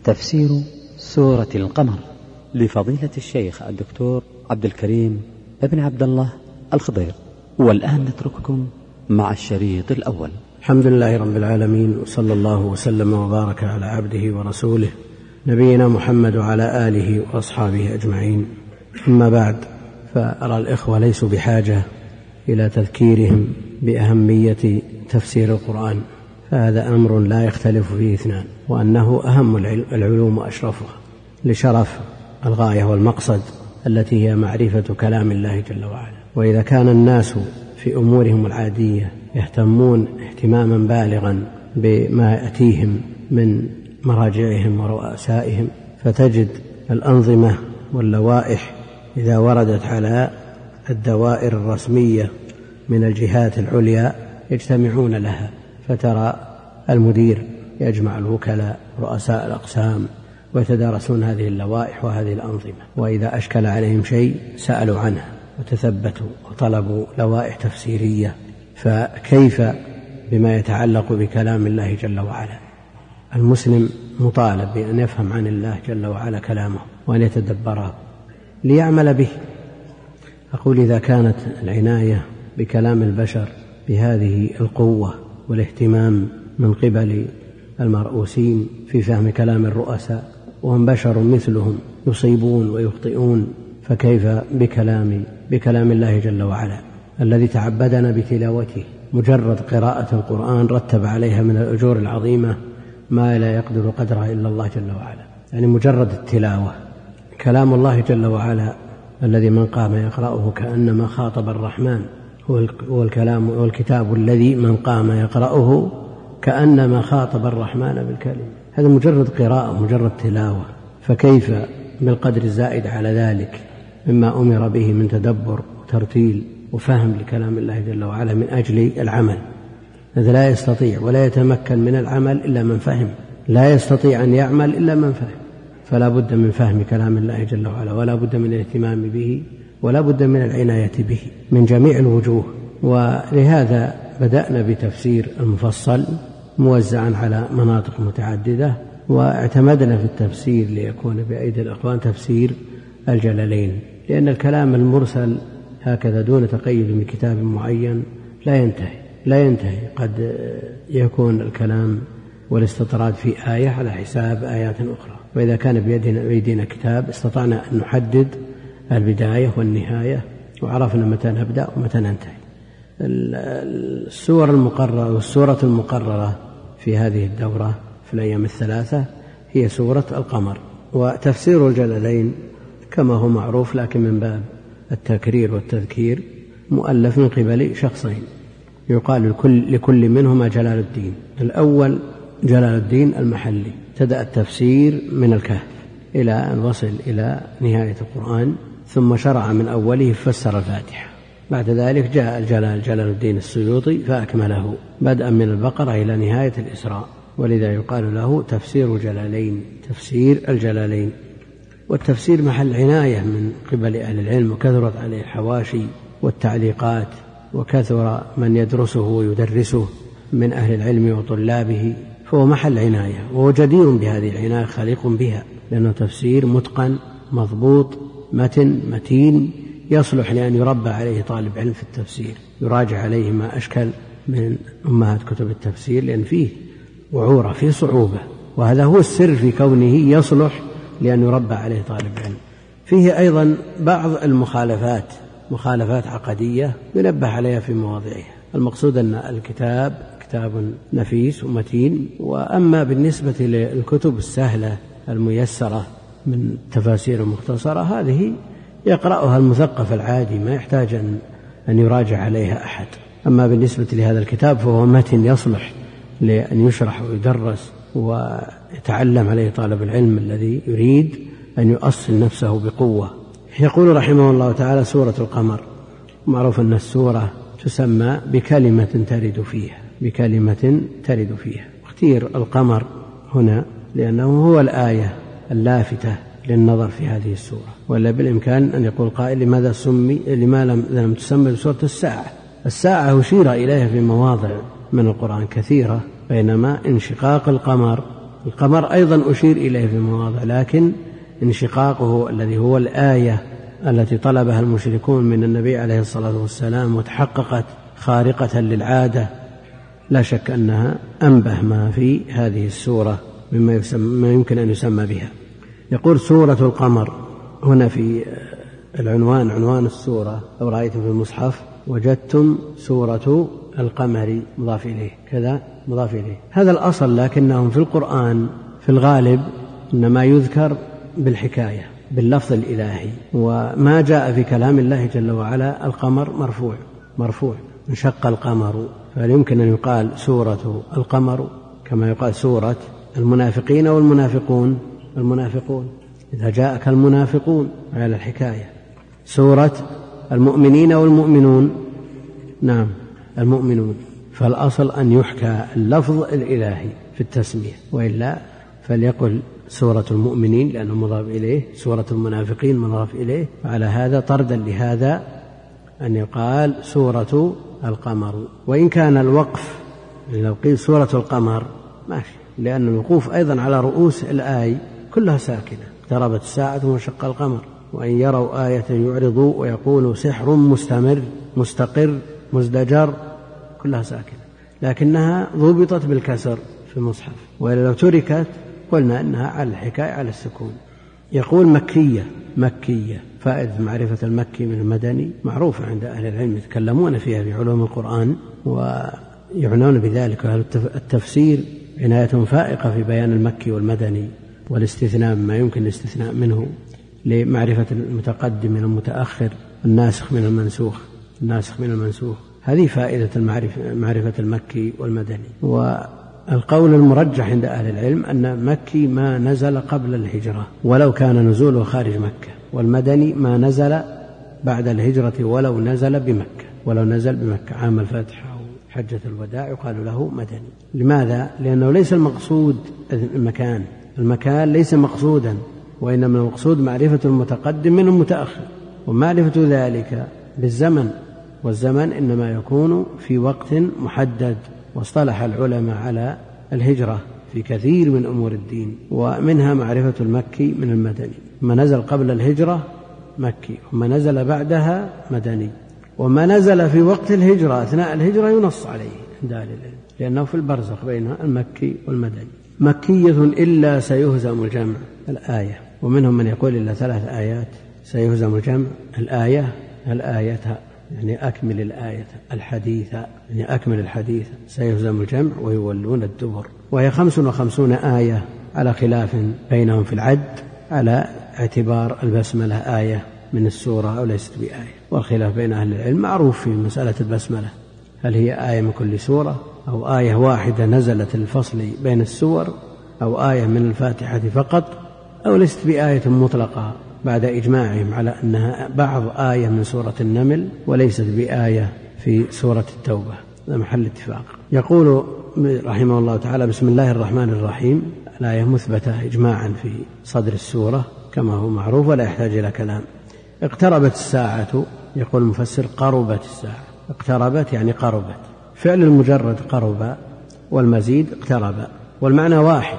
تفسير سورة القمر لفضيلة الشيخ الدكتور عبد الكريم ابن عبد الله الخضير. والآن نترككم مع الشريط الأول. الحمد لله رب العالمين، وصلى الله وسلم وبارك على عبده ورسوله نبينا محمد وعلى آله وأصحابه أجمعين. أما بعد، فأرى الإخوة ليسوا بحاجة إلى تذكيرهم بأهمية تفسير القرآن، فهذا أمر لا يختلف فيه اثنان، وأنه أهم العلوم وأشرفها لشرف الغاية والمقصد التي هي معرفة كلام الله جل وعلا. وإذا كان الناس في أمورهم العادية يهتمون اهتماما بالغا بما يأتيهم من مراجعهم ورؤسائهم، فتجد الأنظمة واللوائح إذا وردت على الدوائر الرسمية من الجهات العليا يجتمعون لها، فترى المدير يجمع الوكلاء رؤساء الأقسام ويتدارسون هذه اللوائح وهذه الأنظمة، وإذا أشكل عليهم شيء سألوا عنه وتثبتوا وطلبوا لوائح تفسيرية. فكيف بما يتعلق بكلام الله جل وعلا؟ المسلم مطالب بأن يفهم عن الله جل وعلا كلامه وأن يتدبره ليعمل به. أقول إذا كانت العناية بكلام البشر بهذه القوة والاهتمام من قبل المرؤوسين في فهم كلام الرؤساء، وهم بشر مثلهم يصيبون ويخطئون، فكيف بكلام الله جل وعلا الذي تعبدنا بتلاوته؟ مجرد قراءة القرآن رتب عليها من الأجور العظيمة ما لا يقدر قدرها إلا الله جل وعلا. يعني مجرد التلاوة كلام الله جل وعلا الذي من قام يقرأه كأنما خاطب الرحمن، هو الكلام والكتاب الذي من قام يقرأه كأنما خاطب الرحمن بالكلمة. هذا مجرد قراءة، مجرد تلاوة، فكيف بالقدر الزائد على ذلك مما أمر به من تدبر وترتيل وفهم لكلام الله جل وعلا من أجل العمل. هذا لا يستطيع ولا يتمكن من العمل إلا من فهم، لا يستطيع أن يعمل إلا من فهم. فلا بد من فهم كلام الله جل وعلا، ولا بد من الاهتمام به، ولا بد من العناية به من جميع الوجوه. ولهذا بدأنا بتفسير المفصل موزعا على مناطق متعددة، واعتمدنا في التفسير ليكون بأيدي الأخوان تفسير الجلالين، لأن الكلام المرسل هكذا دون تقيد بكتاب معين لا ينتهي. قد يكون الكلام والاستطراد في آية على حساب آيات أخرى، وإذا كان بيدنا كتاب استطعنا أن نحدد البداية والنهاية، وعرفنا متى نبدأ ومتى ننتهي. السورة المقررة في هذه الدورة في الأيام الثلاثة هي سورة القمر. وتفسير الجلالين كما هو معروف، لكن من باب التكرير والتذكير، مؤلف من قبل شخصين يقال لكل منهما جلال الدين. الأول جلال الدين المحلي، ابتدأ التفسير من الكهف إلى أن وصل إلى نهاية القرآن، ثم شرع من أوله فسر الفاتحة. بعد ذلك جاء جلال الدين السيوطي فأكمله بدءا من البقرة إلى نهاية الإسراء، ولذا يقال له تفسير الجلالين، تفسير الجلالين. والتفسير محل عناية من قبل أهل العلم، وكثرت عليه الحواشي والتعليقات، وكثر من يدرسه ويدرسه من أهل العلم وطلابه، فهو محل عناية، وهو جدير بهذه العناية، خليق بها، لأنه تفسير متقن مضبوط متين يصلح لأن يربى عليه طالب علم في التفسير، يراجع عليه ما أشكل من أمهات كتب التفسير، لأن فيه وعورة، فيه صعوبة، وهذا هو السر في كونه يصلح لأن يربى عليه طالب علم. فيه أيضا بعض المخالفات، مخالفات عقدية ينبه عليها في مواضعها. المقصود أن الكتاب كتاب نفيس ومتين. وأما بالنسبة للكتب السهلة الميسرة من تفاسير مختصرة، هذه يقرأها المثقف العادي، ما يحتاج أن يراجع عليها أحد. أما بالنسبة لهذا الكتاب فهو متن يصلح لأن يشرح ويدرس ويتعلم عليه طالب العلم الذي يريد أن يؤصل نفسه بقوة. يقول رحمه الله تعالى: سورة القمر، معروف أن السورة تسمى بكلمة ترد فيها. اختير القمر هنا لأنه هو الآية اللافتة للنظر في هذه السورة، ولا بالإمكان أن يقول قائل لما لم تسمى بسورة الساعة أشير إليها في مواضع من القرآن كثيرة، بينما انشقاق القمر القمر أيضا أشير إليه في مواضع، لكن انشقاقه الذي هو الآية التي طلبها المشركون من النبي عليه الصلاة والسلام وتحققت خارقة للعادة، لا شك أنها أنبه ما في هذه السورة مما يمكن أن يسمى بها. يقول سورة القمر هنا في العنوان، عنوان السورة لو رأيتم في المصحف وجدتم سورة القمر مضاف إليه كذا مضاف إليه، هذا الأصل، لكنهم في القرآن في الغالب إنما يذكر بالحكاية باللفظ الإلهي، وما جاء في كلام الله جل وعلا القمر مرفوع انشق القمر، فهل يمكن أن يقال سورة القمر كما يقال سورة المنافقين والمنافقون إذا جاءك المنافقون على الحكاية، سورة المؤمنين والمؤمنون نعم المؤمنون، فالأصل أن يحكى اللفظ الإلهي في التسمية، وإلا فليقل سورة المؤمنين لأنه مضاف إليه، سورة المنافقين مضاف إليه، وعلى هذا طردا لهذا أن يقال سورة القمر. وإن كان الوقف لو قيل سورة القمر ماشي، لأن الوقوف أيضا على رؤوس الآي كلها ساكنة، اقتربت الساعة وانشق القمر، وإن يروا آية يعرضوا ويقولوا سحر مستمر مستقر مزدجر، كلها ساكنة، لكنها ضبطت بالكسر في المصحف، وإلا لو تركت قلنا أنها على الحكاية على السكون. يقول مكية، فائدة معرفة المكي من المدني معروفة عند أهل العلم، يتكلمون فيها في علوم القرآن ويعنون بذلك، أهل التفسير عناية فائقة في بيان المكي والمدني والاستثناء ما يمكن الاستثناء منه لمعرفة المتقدم من المتأخر، الناسخ من المنسوخ، هذه فائدة معرفة المكي والمدني. والقول المرجح عند أهل العلم أن مكي ما نزل قبل الهجرة ولو كان نزوله خارج مكة، والمدني ما نزل بعد الهجرة ولو نزل بمكة عام الفتح أو حجة الوداع يقال له مدني. لماذا؟ لأنه ليس المقصود المكان ليس مقصودا، وإنما المقصود معرفة المتقدم من المتأخر، ومعرفة ذلك بالزمن، والزمن إنما يكون في وقت محدد، واصطلح العلماء على الهجرة في كثير من أمور الدين، ومنها معرفة المكي من المدني، ما نزل قبل الهجرة مكي، وما نزل بعدها مدني، وما نزل في وقت الهجرة أثناء الهجرة ينص عليه عند أهل العلم، لأنه في البرزخ بين المكي والمدني. مكية إلا سيهزم الجمع الآية، ومنهم من يقول إلا 3 آيات سيهزم الجمع الآية يعني أكمل الآية، الحديثة يعني أكمل الحديث، سيهزم الجمع ويولون الدبر، وهي 55 آية على خلاف بينهم في العد، على اعتبار البسملة آية من السورة أو ليست بآية، والخلاف بين أهل العلم معروف في مسألة البسملة، هل هي آية من كل سورة أو آية واحدة نزلت الفصل بين السور، أو آية من الفاتحة فقط، أو ليست بآية مطلقة بعد إجماعهم على أنها بعض آية من سورة النمل وليست بآية في سورة التوبة، هذا محل اتفاق. يقول رحمه الله تعالى بسم الله الرحمن الرحيم، الآية مثبتة إجماعا في صدر السورة كما هو معروف ولا يحتاج إلى كلام. اقتربت الساعة، يقول المفسر قربت الساعة، اقتربت يعني قربت، فعل المجرد قرب والمزيد اقترب، والمعنى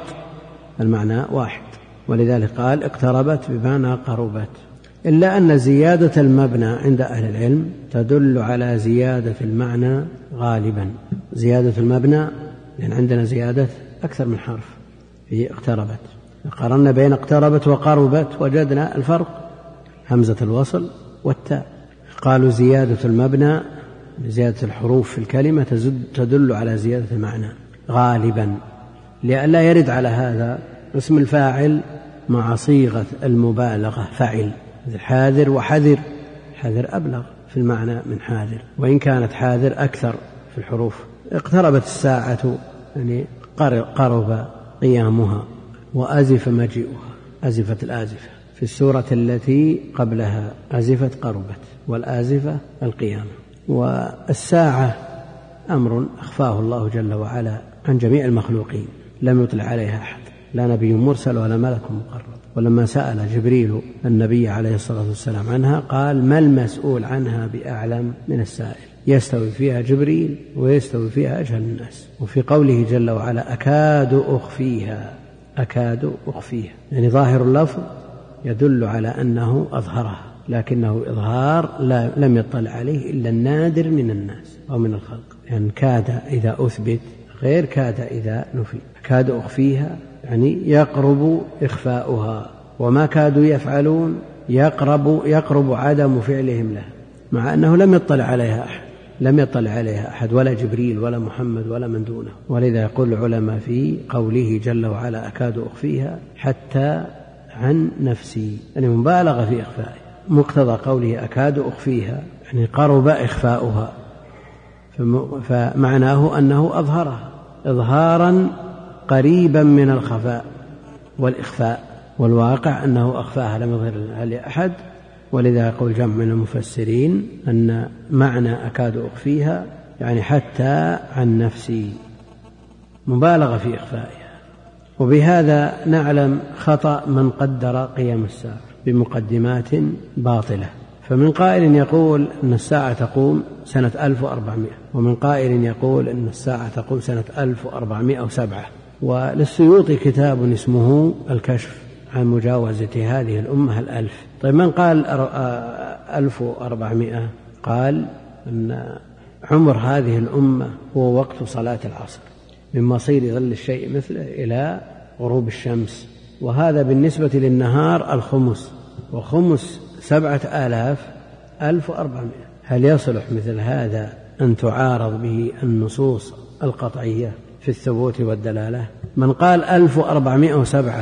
واحد، ولذلك قال اقتربت بمعنى قربت، إلا أن زيادة المبنى عند أهل العلم تدل على زيادة المعنى غالبا، زيادة المبنى لأن عندنا زيادة أكثر من حرف في اقتربت، قارنا بين اقتربت وقربت وجدنا الفرق همزة الوصل والتاء، قالوا زيادة المبنى زيادة الحروف في الكلمة تدل على زيادة المعنى غالبا، لئلا يرد على هذا اسم الفاعل مع صيغة المبالغة فعل، حاذر وحذر، حذر أبلغ في المعنى من حاذر، وإن كانت حاذر أكثر في الحروف. اقتربت الساعة يعني قرب قيامها، وأزف مجيئها، أزفت الآزفة، في السورة التي قبلها أزفت قربت، والآزفة القيامة. والساعة أمر أخفاه الله جل وعلا عن جميع المخلوقين، لم يطلع عليها أحد، لا نبي مرسل ولا ملك مقرب. ولما سأل جبريل النبي عليه الصلاة والسلام عنها قال ما المسؤول عنها بأعلم من السائل، يستوي فيها جبريل ويستوي فيها أجهل الناس. وفي قوله جل وعلا أكاد أخفيها، أكاد أخفيها، يعني ظاهر اللفظ يدل على أنه أظهرها، لكنه إظهار لم يطلع عليه إلا النادر من الناس أو من الخلق، يعني كاد إذا أثبت غير كاد إذا نفي. أكاد أخفيها يعني يقرب إخفاؤها، وما كادوا يفعلون يقرب عدم فعلهم لها، مع أنه لم يطلع عليها أحد ولا جبريل ولا محمد ولا من دونه. ولذا يقول العلماء في قوله جل وعلا أكاد أخفيها حتى عن نفسي، يعني مبالغة في إخفائها. مقتضى قوله أكاد أخفيها يعني قرب إخفاؤها، فمعناه أنه أظهرها إظهارا قريبا من الخفاء والإخفاء، والواقع أنه أخفاها لم يظهرها لأحد. ولذا يقول جمع من المفسرين أن معنى أكاد أخفيها يعني حتى عن نفسي، مبالغة في إخفائها. وبهذا نعلم خطأ من قدر قيام الساعة بمقدمات باطلة. فمن قائل يقول أن الساعة تقوم سنة 1400، ومن قائل يقول أن الساعة تقوم سنة 1407. وللسيوطي كتاب اسمه الكشف عن مجاوزة هذه الأمة 1000. طيب من قال 1400 قال أن عمر هذه الأمة هو وقت صلاة العصر من مصير ظل الشيء مثله إلى غروب الشمس، وهذا بالنسبة للنهار الخمس، وخمس 7000 1400. هل يصلح مثل هذا أن تعارض به النصوص القطعية في الثبوت والدلالة؟ من قال 1407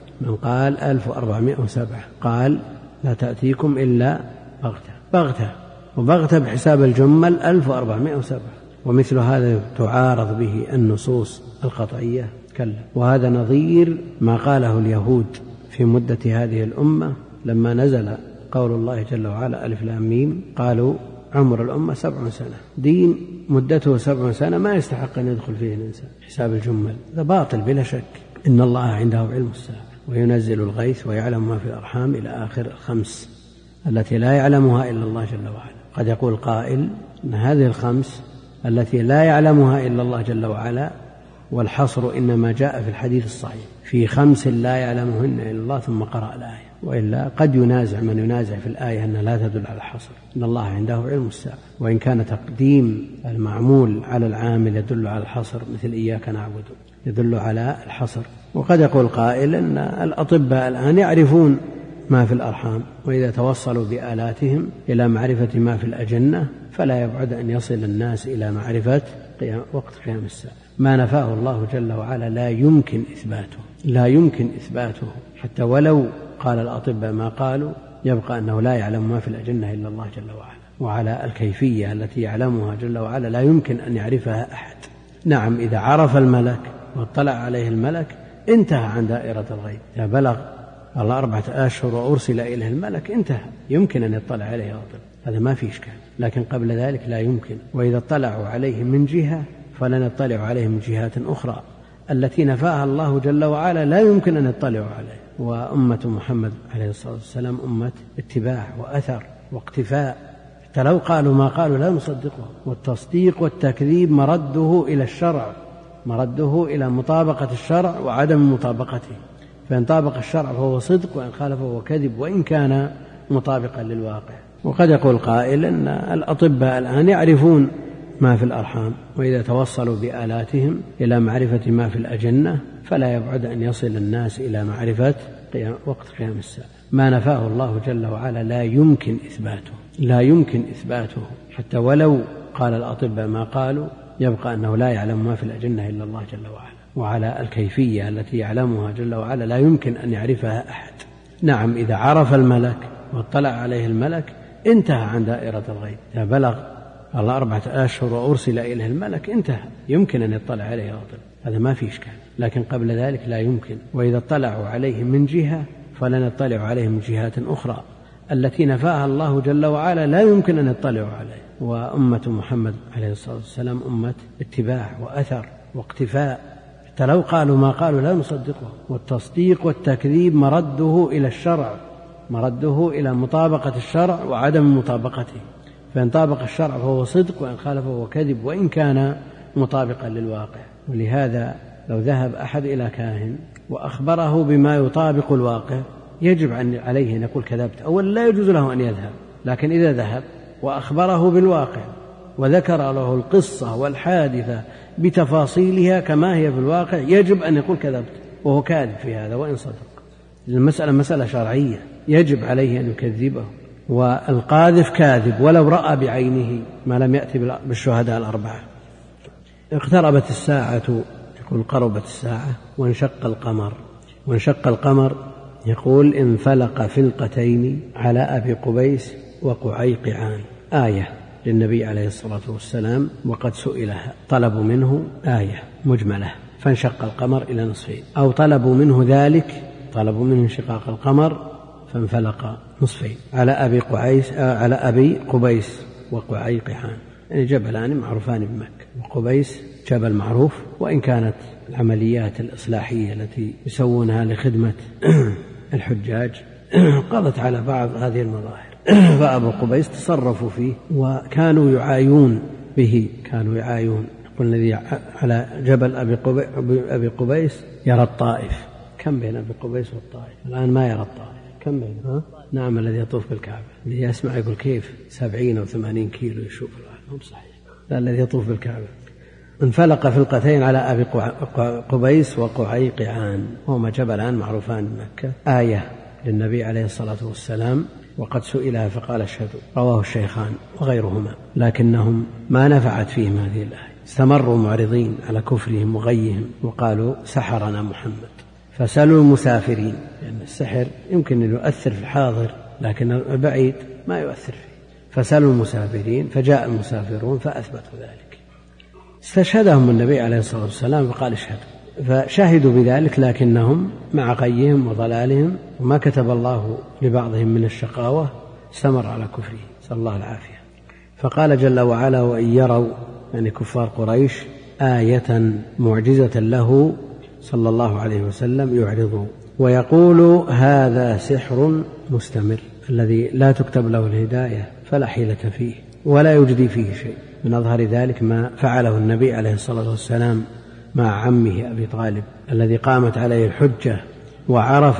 قال لا تأتيكم إلا بغتة وبغتة بحساب الجمل 1407، ومثل هذا تعارض به النصوص القطعية كلا. وهذا نظير ما قاله اليهود في مدة هذه الأمة لما نزل قول الله جل وعلا ألف لام ميم، قالوا عمر الأمة 70 سنة، دين مدته 70 سنة ما يستحق أن يدخل فيه الإنسان حساب الجمل. هذا باطل بلا شك. إن الله عنده علم الساعة وينزل الغيث ويعلم ما في الأرحام إلى آخر 5 التي لا يعلمها إلا الله جل وعلا. قد يقول قائل أن هذه 5 التي لا يعلمها إلا الله جل وعلا، والحصر إنما جاء في الحديث الصحيح في 5 لا يعلمهن إلا الله ثم قرأ الآية، وإلا قد ينازع من ينازع في الآية أنها لا تدل على الحصر. إن الله عنده علم الساعة، وإن كان تقديم المعمول على العامل يدل على الحصر مثل إياك نعبد يدل على الحصر. وقد يقول قائل أن الأطباء الآن يعرفون ما في الأرحام، وإذا توصلوا بآلاتهم إلى معرفة ما في الأجنة فلا يبعد أن يصل الناس إلى معرفة وقت قيام الساعة. ما نفاه الله جل وعلا لا يمكن إثباته حتى ولو قال الأطباء ما قالوا، يبقى أنه لا يعلم ما في الأجنة إلا الله جل وعلا، وعلى الكيفية التي يعلمها جل وعلا لا يمكن أن يعرفها أحد. نعم إذا عرف الملك واطلع عليه الملك انتهى عن دائرة الغيب، إذا بلغ الله 4 أشهر وأرسل إليه الملك انتهى، يمكن أن يطلع عليه ويطلع، هذا ما في إشكال، لكن قبل ذلك لا يمكن. وإذا اطلعوا عليه من جهة فلا نطلع عليه من جهات أخرى التي نفاها الله جل وعلا لا يمكن أن يطلعوا عليه. وأمة محمد عليه الصلاة والسلام أمة اتباع وأثر واقتفاء، حتى لو قالوا ما قالوا لا نصدقه. والتصديق والتكذيب مرده إلى الشرع، مرده إلى مطابقة الشرع وعدم مطابقته، فإن طابق الشرع فهو صدق، وإن خالف فهو كذب وإن كان مطابقا للواقع. وقد يقول قائل أن الأطباء الآن يعرفون ما في الأرحام، وإذا توصلوا بآلاتهم إلى معرفة ما في الأجنة فلا يبعد أن يصل الناس إلى معرفة وقت قيام الساعة. ما نفاه الله جل وعلا لا يمكن إثباته حتى ولو قال الأطباء ما قالوا، يبقى أنه لا يعلم ما في الأجنة إلا الله جل وعلا، وعلى الكيفية التي يعلمها جل وعلا لا يمكن أن يعرفها أحد. نعم إذا عرف الملك واطلع عليه الملك انتهى عن دائرة الغيب، إذا بلغ الله 4 أشهر وأرسل إليه الملك انتهى، يمكن أن يطلع عليه ويطلع، هذا ما في إشكال، لكن قبل ذلك لا يمكن. وإذا اطلعوا عليه من جهة فلا نطلع عليه من جهات أخرى التي نفاها الله جل وعلا لا يمكن أن يطلعوا عليه. وأمة محمد عليه الصلاة والسلام أمة اتباع وأثر واقتفاء، حتى لو قالوا ما قالوا لا نصدقه. والتصديق والتكذيب مرده إلى الشرع، مرده إلى مطابقة الشرع وعدم مطابقته، فإن طابق الشرع فهو صدق، وإن خالف فهو كذب وإن كان مطابقا للواقع. ولهذا لو ذهب أحد إلى كاهن وأخبره بما يطابق الواقع يجب عليه أن يقول كذبت، أولا لا يجوز له أن يذهب، لكن إذا ذهب وأخبره بالواقع وذكر له القصة والحادثة بتفاصيلها كما هي في الواقع يجب أن يقول كذبت وهو كاذب في هذا وإن صدق. المسألة مسألة شرعية يجب عليه أن يكذبه، والقاذف كاذب ولو رأى بعينه ما لم يأتي بالشهداء الأربعة. اقتربت الساعة، يقول قربت الساعة، وانشق القمر. وانشق القمر يقول انفلق فلقتين على أبي قبيس وقعيقعان، آية للنبي عليه الصلاة والسلام وقد سئلها، طلبوا منه آية مجملة فانشق القمر إلى نصفين، أو طلبوا منه ذلك، طلبوا منه انشقاق القمر فانفلق نصفين على أبي قبيس وقعيقعان، يعني جبلان معروفان بمكة، وقبيس جبل معروف، وإن كانت العمليات الإصلاحية التي يسوونها لخدمة الحجاج قضت على بعض هذه المظاهر، فأبو قبيس تصرفوا فيه وكانوا يعايون به، كانوا يعايون. يقول الذي على جبل أبي قبيس يرى الطائف. كم بين أبي قبيس والطائف؟ الآن ما يرى الطائف. كم بين؟ نعم، الذي يطوف بالكعبة، الذي يسمع يقول كيف 70 أو 80 كيلو يشوف الواحد، مو صحيح، لا، الذي يطوف بالكعبة. انفلق فلقتين على أبي قبيس وقعيقعان، هما جبلان معروفان بمكة، آية للنبي عليه الصلاة والسلام وقد سئلها فقال اشهدوا، رواه الشيخان وغيرهما، لكنهم ما نفعت فيهم هذه الآية، استمروا معرضين على كفرهم وغيهم وقالوا سحرنا محمد. فسألوا المسافرين، لأن السحر يمكن أن يؤثر في الحاضر لكن البعيد ما يؤثر فيه، فسألوا المسافرين فجاء المسافرون فأثبتوا ذلك، استشهدهم النبي عليه الصلاة والسلام فقال اشهدوا، فشهدوا بذلك لكنهم مع غيهم وضلالهم وما كتب الله لبعضهم من الشقاوة استمر على كفره، صلى الله العافية. فقال جل وعلا وإن يروا، يعني كفار قريش، آية معجزة له صلى الله عليه وسلم يعرضوا ويقول هذا سحر مستمر، الذي لا تكتب له الهداية فلا حيلة فيه ولا يجدي فيه شيء. من أظهر ذلك ما فعله النبي عليه الصلاة والسلام مع عمه أبي طالب الذي قامت عليه الحجة وعرف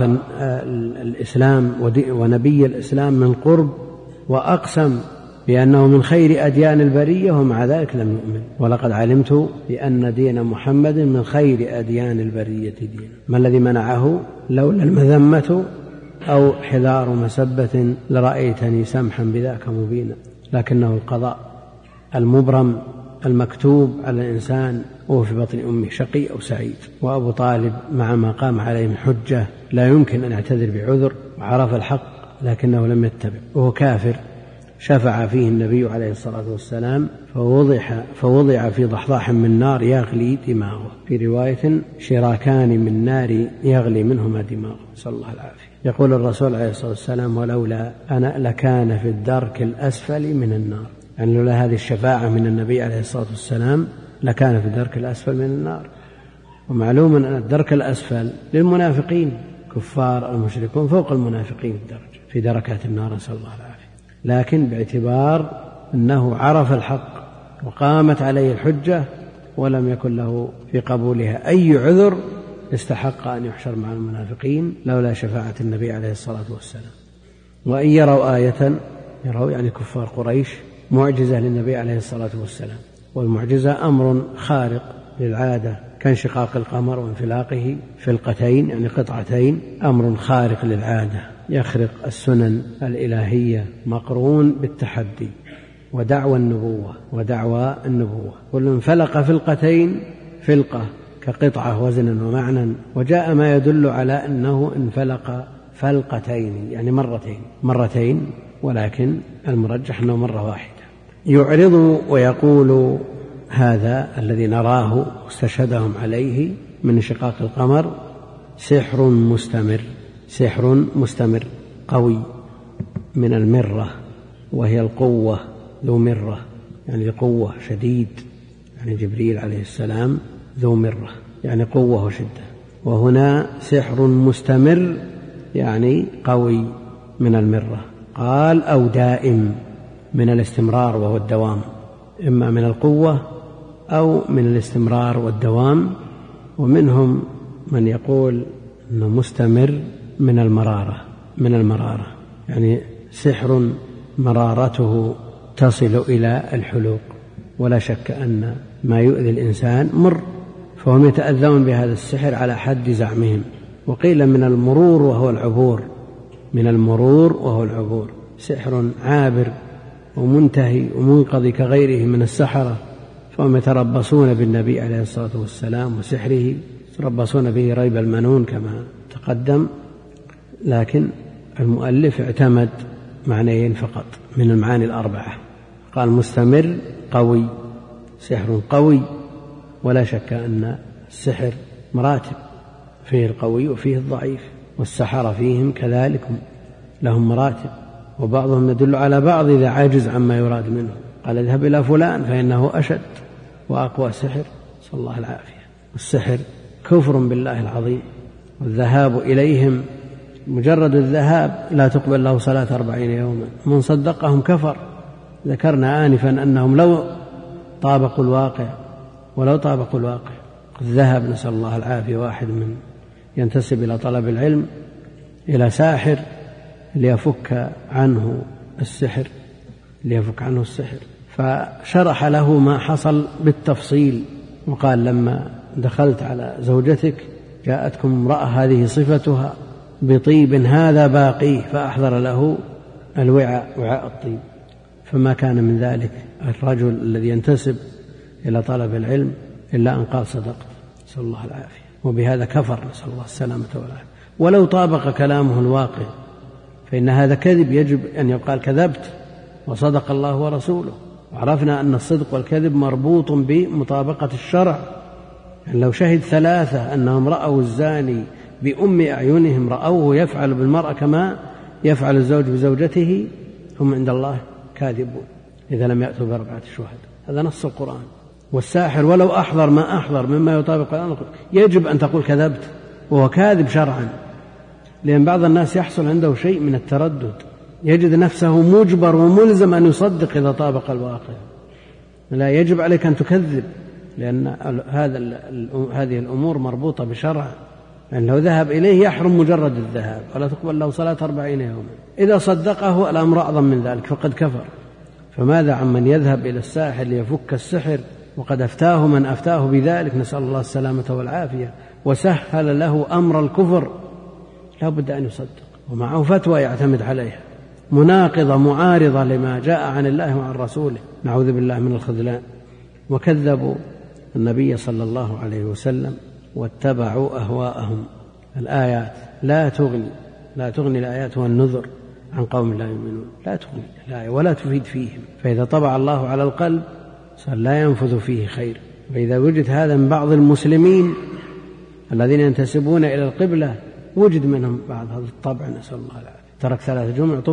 الإسلام ونبي الإسلام من قرب، وأقسم بأنه من خير أديان البرية ومع ذلك لم يؤمن. ولقد علمت بأن دين محمد من خير أديان البرية دين. ما الذي منعه؟ لولا المذمة أو حذار مسبة لرأيتني سمحا بذاك مبينا، لكنه القضاء المبرم المكتوب على الإنسان وهو في بطن أمه شقي أو سعيد. وأبو طالب مع ما قام عليه من حجة لا يمكن أن يعتذر بعذر، وعرف الحق لكنه لم يتبع وهو كافر. شفع فيه النبي عليه الصلاة والسلام فوضع في ضحضاح من نار يغلي دماغه، في رواية شراكان من نار يغلي منهما دماغه، صلى الله العافية. يقول الرسول عليه الصلاة والسلام ولولا أنا لكان في الدرك الأسفل من النار، يعني لولا هذه الشفاعة من النبي عليه الصلاة والسلام لكان في الدرك الأسفل من النار. ومعلوم أن الدرك الأسفل للمنافقين، كفار المشركون فوق المنافقين في دركات النار، نسأل الله العافية. لكن باعتبار أنه عرف الحق وقامت عليه الحجة ولم يكن له في قبولها أي عذر استحق أن يحشر مع المنافقين لولا شفاعة النبي عليه الصلاة والسلام. وإن يروا آية، يروا يعني كفار قريش، معجزة للنبي عليه الصلاة والسلام، والمعجزة أمر خارق للعادة كانشقاق القمر وانفلاقه فلقتين يعني قطعتين، أمر خارق للعادة يخرق السنن الإلهية مقرون بالتحدي ودعوى النبوة. كل انفلق فلقتين، فلقة كقطعة وزنا ومعنى، وجاء ما يدل على أنه انفلق فلقتين يعني مرتين، ولكن المرجح أنه مرة واحدة. يعرض ويقول هذا الذي نراه واستشهدهم عليه من انشقاق القمر سحر مستمر قوي من المرة، وهي القوة، ذو مرة يعني قوة شديد، يعني جبريل عليه السلام ذو مرة يعني قوة وشدة. وهنا سحر مستمر يعني قوي من المرة. قال أو دائم من الاستمرار وهو الدوام، إما من القوة أو من الاستمرار والدوام، ومنهم من يقول أنه مستمر من المرارة يعني سحر مرارته تصل إلى الحلوق، ولا شك أن ما يؤذي الإنسان مر، فهم يتأذون بهذا السحر على حد زعمهم. وقيل من المرور وهو العبور، سحر عابر ومنتهي ومنقضي كغيره من السحرة، فهم يتربصون بالنبي عليه الصلاة والسلام وسحره، يتربصون به ريب المنون كما تقدم. لكن المؤلف اعتمد معنيين فقط من المعاني الأربعة، قال مستمر قوي، سحر قوي، ولا شك أن السحر مراتب، فيه القوي وفيه الضعيف، والسحرة فيهم كذلك لهم مراتب، وبعضهم يدل على بعض إذا عاجز عما يراد منه، قال اذهب إلى فلان فإنه أشد وأقوى سحر، صلى الله العافية. والسحر كفر بالله العظيم، والذهاب إليهم مجرد الذهاب لا تقبل له صلاة 40 يوما، من صدقهم كفر. ذكرنا آنفا أنهم لو طابقوا الواقع قد ذهب، نسأل الله العافية، واحد من ينتسب إلى طلب العلم إلى ساحر ليفك عنه السحر، فشرح له ما حصل بالتفصيل، وقال لما دخلت على زوجتك جاءتكم امرأة هذه صفتها بطيب هذا باقيه، فأحضر له وعاء الطيب، فما كان من ذلك الرجل الذي ينتسب إلى طلب العلم إلا أن قال صدقت، نسأل الله العافية، وبهذا كفر، نسأل الله السلامة والعافية. ولو طابق كلامه الواقع فإن هذا كذب، يجب أن يقال كذبت وصدق الله ورسوله. وعرفنا أن الصدق والكذب مربوط بمطابقة الشرع، يعني لو شهد 3 أنهم رأوا الزاني بأم أعينهم، رأوه يفعل بالمرأة كما يفعل الزوج بزوجته، هم عند الله كاذبون إذا لم يأتوا ب4 شهداء، هذا نص القرآن. والساحر ولو أحضر ما أحضر مما يطابق الآن يجب أن تقول كذبت، وهو كاذب شرعا، لأن بعض الناس يحصل عنده شيء من التردد، يجد نفسه مجبر وملزم أن يصدق إذا طابق الواقع. لا، يجب عليك أن تكذب، لأن هذه الأمور مربوطة بشرع، يعني لو ذهب إليه يحرم مجرد الذهاب، ولا تقبل له صلاة 40 يوما. إذا صدقه الأمر أعظم من ذلك فقد كفر. فماذا عمن يذهب إلى الساحر ليفك السحر وقد أفتاه من أفتاه بذلك، نسأل الله السلامة والعافية، وسهل له أمر الكفر، لا بد أن يصدق، ومعه فتوى يعتمد عليها مناقضة معارضة لما جاء عن الله وعن رسوله، نعوذ بالله من الخذلان. وكذبوا النبي صلى الله عليه وسلم واتبعوا أهواءهم. الآيات لا تغني الآيات والنذر عن قوم لا يؤمنون، لا تغني الآية ولا تفيد فيهم، فإذا طبع الله على القلب صار لا ينفذ فيه خير. وإذا وجد هذا من بعض المسلمين الذين ينتسبون إلى القبلة وجد منهم بعض هذا الطبع، نسأل الله العافية، ترك 3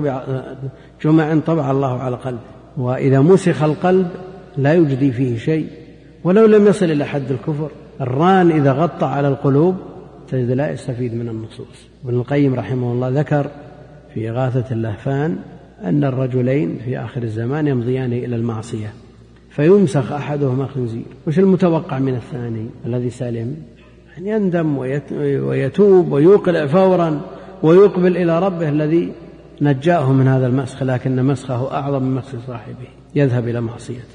جمع طبع الله على قلبه. وإذا مسخ القلب لا يجدي فيه شيء ولو لم يصل إلى حد الكفر. الران إذا غطى على القلوب تجد لا يستفيد من النصوص. ابن القيم رحمه الله ذكر في إغاثة اللهفان أن الرجلين في آخر الزمان يمضيان إلى المعصية فيمسخ أحدهما خنزير. وش المتوقع من الثاني الذي سلم؟ أن يندم ويتوب ويوقع فورا ويقبل إلى ربه الذي نجاه من هذا المسخ، لكن مسخه أعظم من مسخ صاحبه، يذهب إلى معصيته.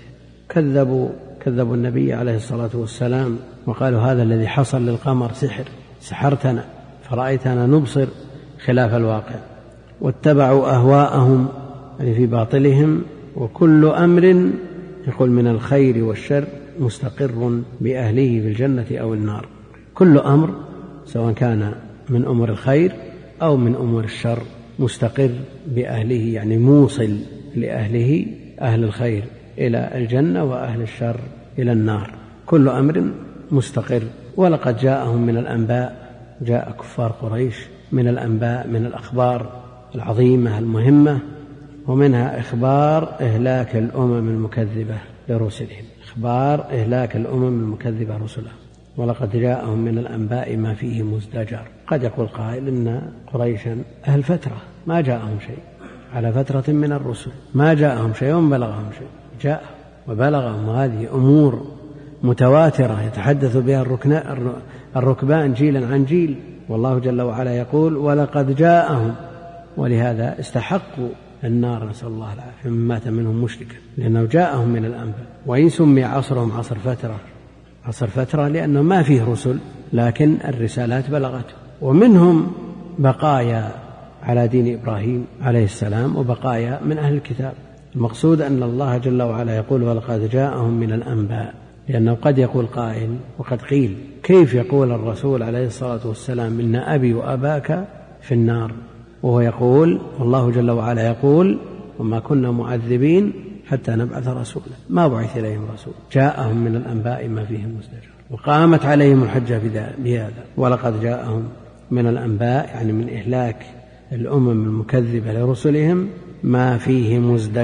كذبوا النبي عليه الصلاة والسلام وقالوا هذا الذي حصل للقمر سحر، سحرتنا فرأيتنا نبصر خلاف الواقع. واتبعوا أهواءهم يعني في باطلهم. وكل أمر يقول من الخير والشر مستقر بأهله في الجنة أو النار. كل أمر سواء كان من أمور الخير أو من أمور الشر مستقر بأهله، يعني موصل لأهله، أهل الخير إلى الجنة وأهل الشر إلى النار. كل أمر مستقر. ولقد جاءهم من الأنباء، جاء كفار قريش من الأنباء، من الأخبار العظيمة المهمة، ومنها إخبار إهلاك الأمم المكذبة لرسلهم، إخبار إهلاك الأمم المكذبة رسلهم. ولقد جاءهم من الأنباء ما فيه مزدجر. قد يقول قائل إن قريشا أهل فترة ما جاءهم شيء، على فترة من الرسل ما جاءهم شيء وما بلغهم شيء، جاء وبلغهم. هذه أمور متواترة يتحدث بها الركبان جيلا عن جيل. والله جل وعلا يقول ولقد جاءهم، ولهذا استحقوا النار نسأل الله العافية من مات منهم مشركا، لأنه جاءهم من الأنباء. وإن سمي عصرهم عصر فترة لأنه ما فيه رسل، لكن الرسالات بلغته، ومنهم بقايا على دين إبراهيم عليه السلام وبقايا من أهل الكتاب. المقصود أن الله جل وعلا يقول ولقد جاءهم من الأنباء، لأنه قد يقول قائل وقد قيل كيف يقول الرسول عليه الصلاة والسلام إن أبي وأباك في النار، وهو يقول والله جل وعلا يقول وما كنا معذبين حتى نبعث رسولا، ما بعث إليهم رسول، جاءهم من الأنباء ما فيه مزدجر، وقامت عليهم الحجة بهذا. ولقد جاءهم من الأنباء يعني من إهلاك الأمم المكذبة لرسلهم ما فيه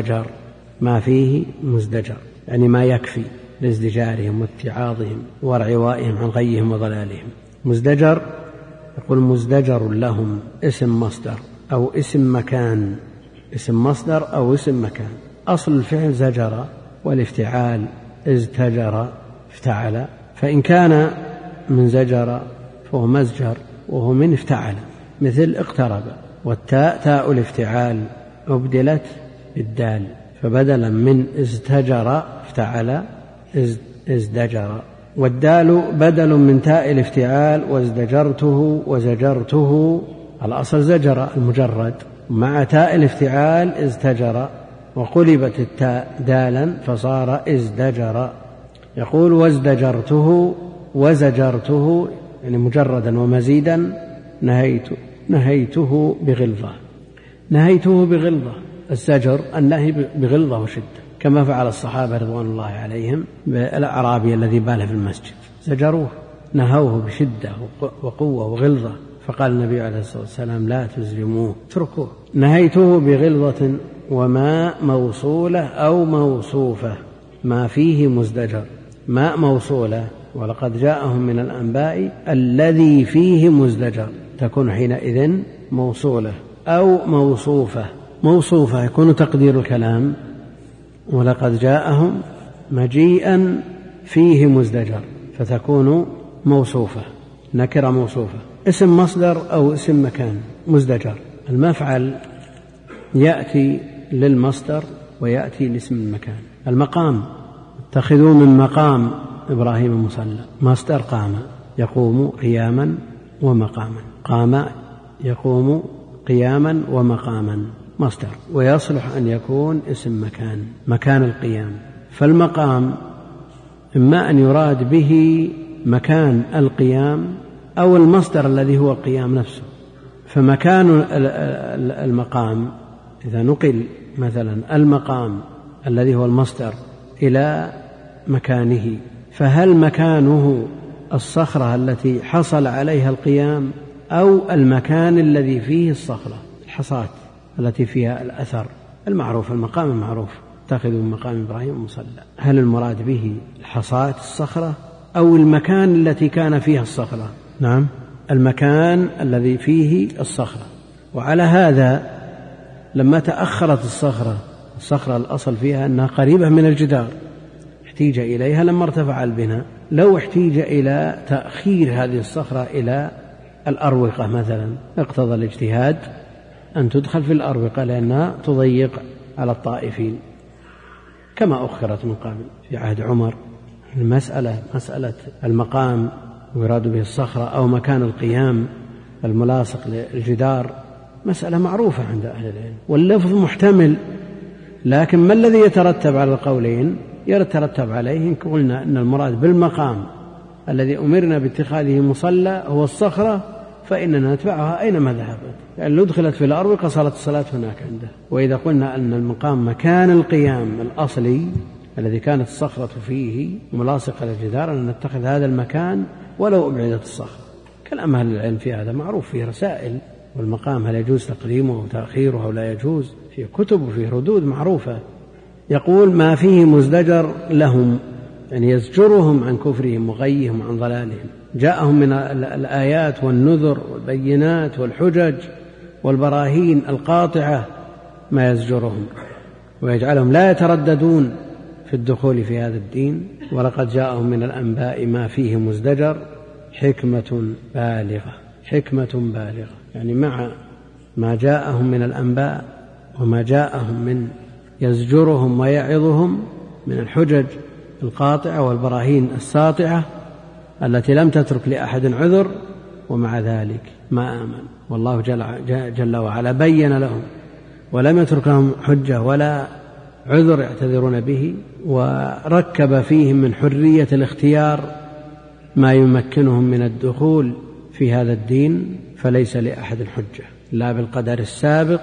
مزدجر يعني ما يكفي لازدجارهم واتعاظهم وارعوائهم عن غيهم وضلالهم. مزدجر يقول مزدجر لهم اسم مصدر أو اسم مكان، اسم مصدر أو اسم مكان. أصل الفعل زجر، والافتعال ازتجر افتعل، فإن كان من زجر فهو مزجر وهو من افتعل، مثل اقترب، والتاء تاء الافتعال أبدلت بالدال، فبدلا من ازتجر افتعل ازدجر، والدال بدل من تاء الافتعال وازدجرته وزجرته، الأصل زجر المجرد، مع تاء الافتعال ازتجر، وقلبت التاء دالا فصار ازدجر. يقول وازدجرته وزجرته يعني مجردا ومزيدا نهيته بغلظة. الزجر النهي بغلظة وشدة، كما فعل الصحابة رضوان الله عليهم بالأعرابي الذي بال في المسجد، زجروه نهوه بشدة وقوة وغلظة، فقال النبي عليه الصلاة والسلام لا تزلموه اتركوه. نهيته بغلظة وماء موصولة أو موصوفة، ما فيه مزدجر، ماء موصولة، ولقد جاءهم من الأنباء الذي فيه مزدجر، تكون حينئذ موصولة أو موصوفة يكون تقدير الكلام ولقد جاءهم مجيئا فيه مزدجر، فتكون موصوفة نكرة موصوفة. اسم مصدر أو اسم مكان مزدجر، المفعل يأتي للمصدر ويأتي لاسم المكان. المقام اتخذوا من مقام إبراهيم مصلى، مصدر قام يقوم قياما ومقاما، قام يقوم قياما ومقاما مصدر، ويصلح أن يكون اسم مكان القيام. فالمقام إما أن يراد به مكان القيام أو المصدر الذي هو القيام نفسه. فمكان المقام إذا نقل مثلا المقام الذي هو المصدر إلى مكانه، فهل مكانه الصخرة التي حصل عليها القيام أو المكان الذي فيه الصخرة الحصاة التي فيها الأثر المعروف، المقام المعروف اتخذوا من مقام إبراهيم مصلى، هل المراد به الحصاة الصخرة أو المكان التي كان فيها الصخرة؟ نعم، المكان الذي فيه الصخرة. وعلى هذا لما تأخرت الصخرة الأصل فيها أنها قريبة من الجدار، احتيج إليها لما ارتفع البناء. لو احتيج إلى تأخير هذه الصخرة إلى الأروقة مثلا، اقتضى الاجتهاد أن تدخل في الأروقة لأنها تضيق على الطائفين، كما أخرت من قبل في عهد عمر. مسألة المقام ويراد به الصخرة أو مكان القيام الملاصق للجدار مسألة معروفة عند أهل العلم، واللفظ محتمل، لكن ما الذي يترتب على القولين؟ يترتب عليه إن قلنا أن المراد بالمقام الذي أمرنا باتخاذه مصلى هو الصخرة، فإننا نتبعها أينما ذهبت، يعني لو دخلت في الأروقة صارت الصلاة هناك عنده. وإذا قلنا أن المقام مكان القيام الأصلي الذي كانت الصخرة فيه ملاصقة للجدار، أن نتخذ هذا المكان ولو أبعدت الصخرة. كلام أهل العلم في هذا معروف، فيه رسائل، والمقام هل يجوز تقديمه وتأخيره أو لا يجوز، في كتب وفيه ردود معروفة. يقول ما فيه مزدجر لهم، يعني يزجرهم عن كفرهم وغيهم عن ضلالهم. جاءهم من الآيات والنذر والبينات والحجج والبراهين القاطعة ما يزجرهم ويجعلهم لا يترددون في في الدخول في هذا الدين. ولقد جاءهم من الأنباء ما فيه مزدجر حكمة بالغة. حكمة بالغة يعني مع ما جاءهم من الأنباء وما جاءهم من يزجرهم ويعظهم من الحجج القاطعة والبراهين الساطعة التي لم تترك لأحد عذر، ومع ذلك ما آمن. والله جل وعلا بين لهم ولم يترك لهم حجة ولا عذر يعتذرون به، وركب فيهم من حرية الاختيار ما يمكنهم من الدخول في هذا الدين، فليس لأحد حجة لا بالقدر السابق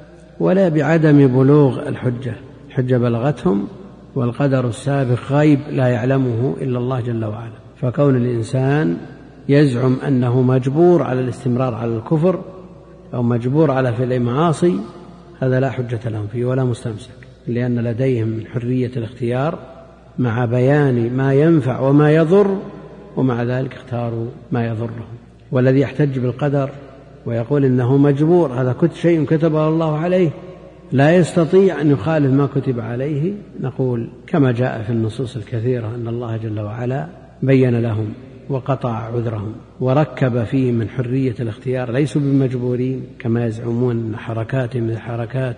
ولا بعدم بلوغ الحجة. الحجة بلغتهم والقدر السابق غيب لا يعلمه إلا الله جل وعلا. فكون الإنسان يزعم أنه مجبور على الاستمرار على الكفر أو مجبور على فعل المعاصي هذا لا حجة لهم فيه ولا مستمسك، لأن لديهم من حرية الاختيار مع بيان ما ينفع وما يضر، ومع ذلك اختاروا ما يضرهم. والذي يحتج بالقدر ويقول إنه مجبور هذا شيء كتبه الله عليه لا يستطيع أن يخالف ما كتب عليه، نقول كما جاء في النصوص الكثيرة أن الله جل وعلا بين لهم وقطع عذرهم وركب فيه من حرية الاختيار، ليسوا بمجبورين كما يزعمون أن حركاتهم مثل حركات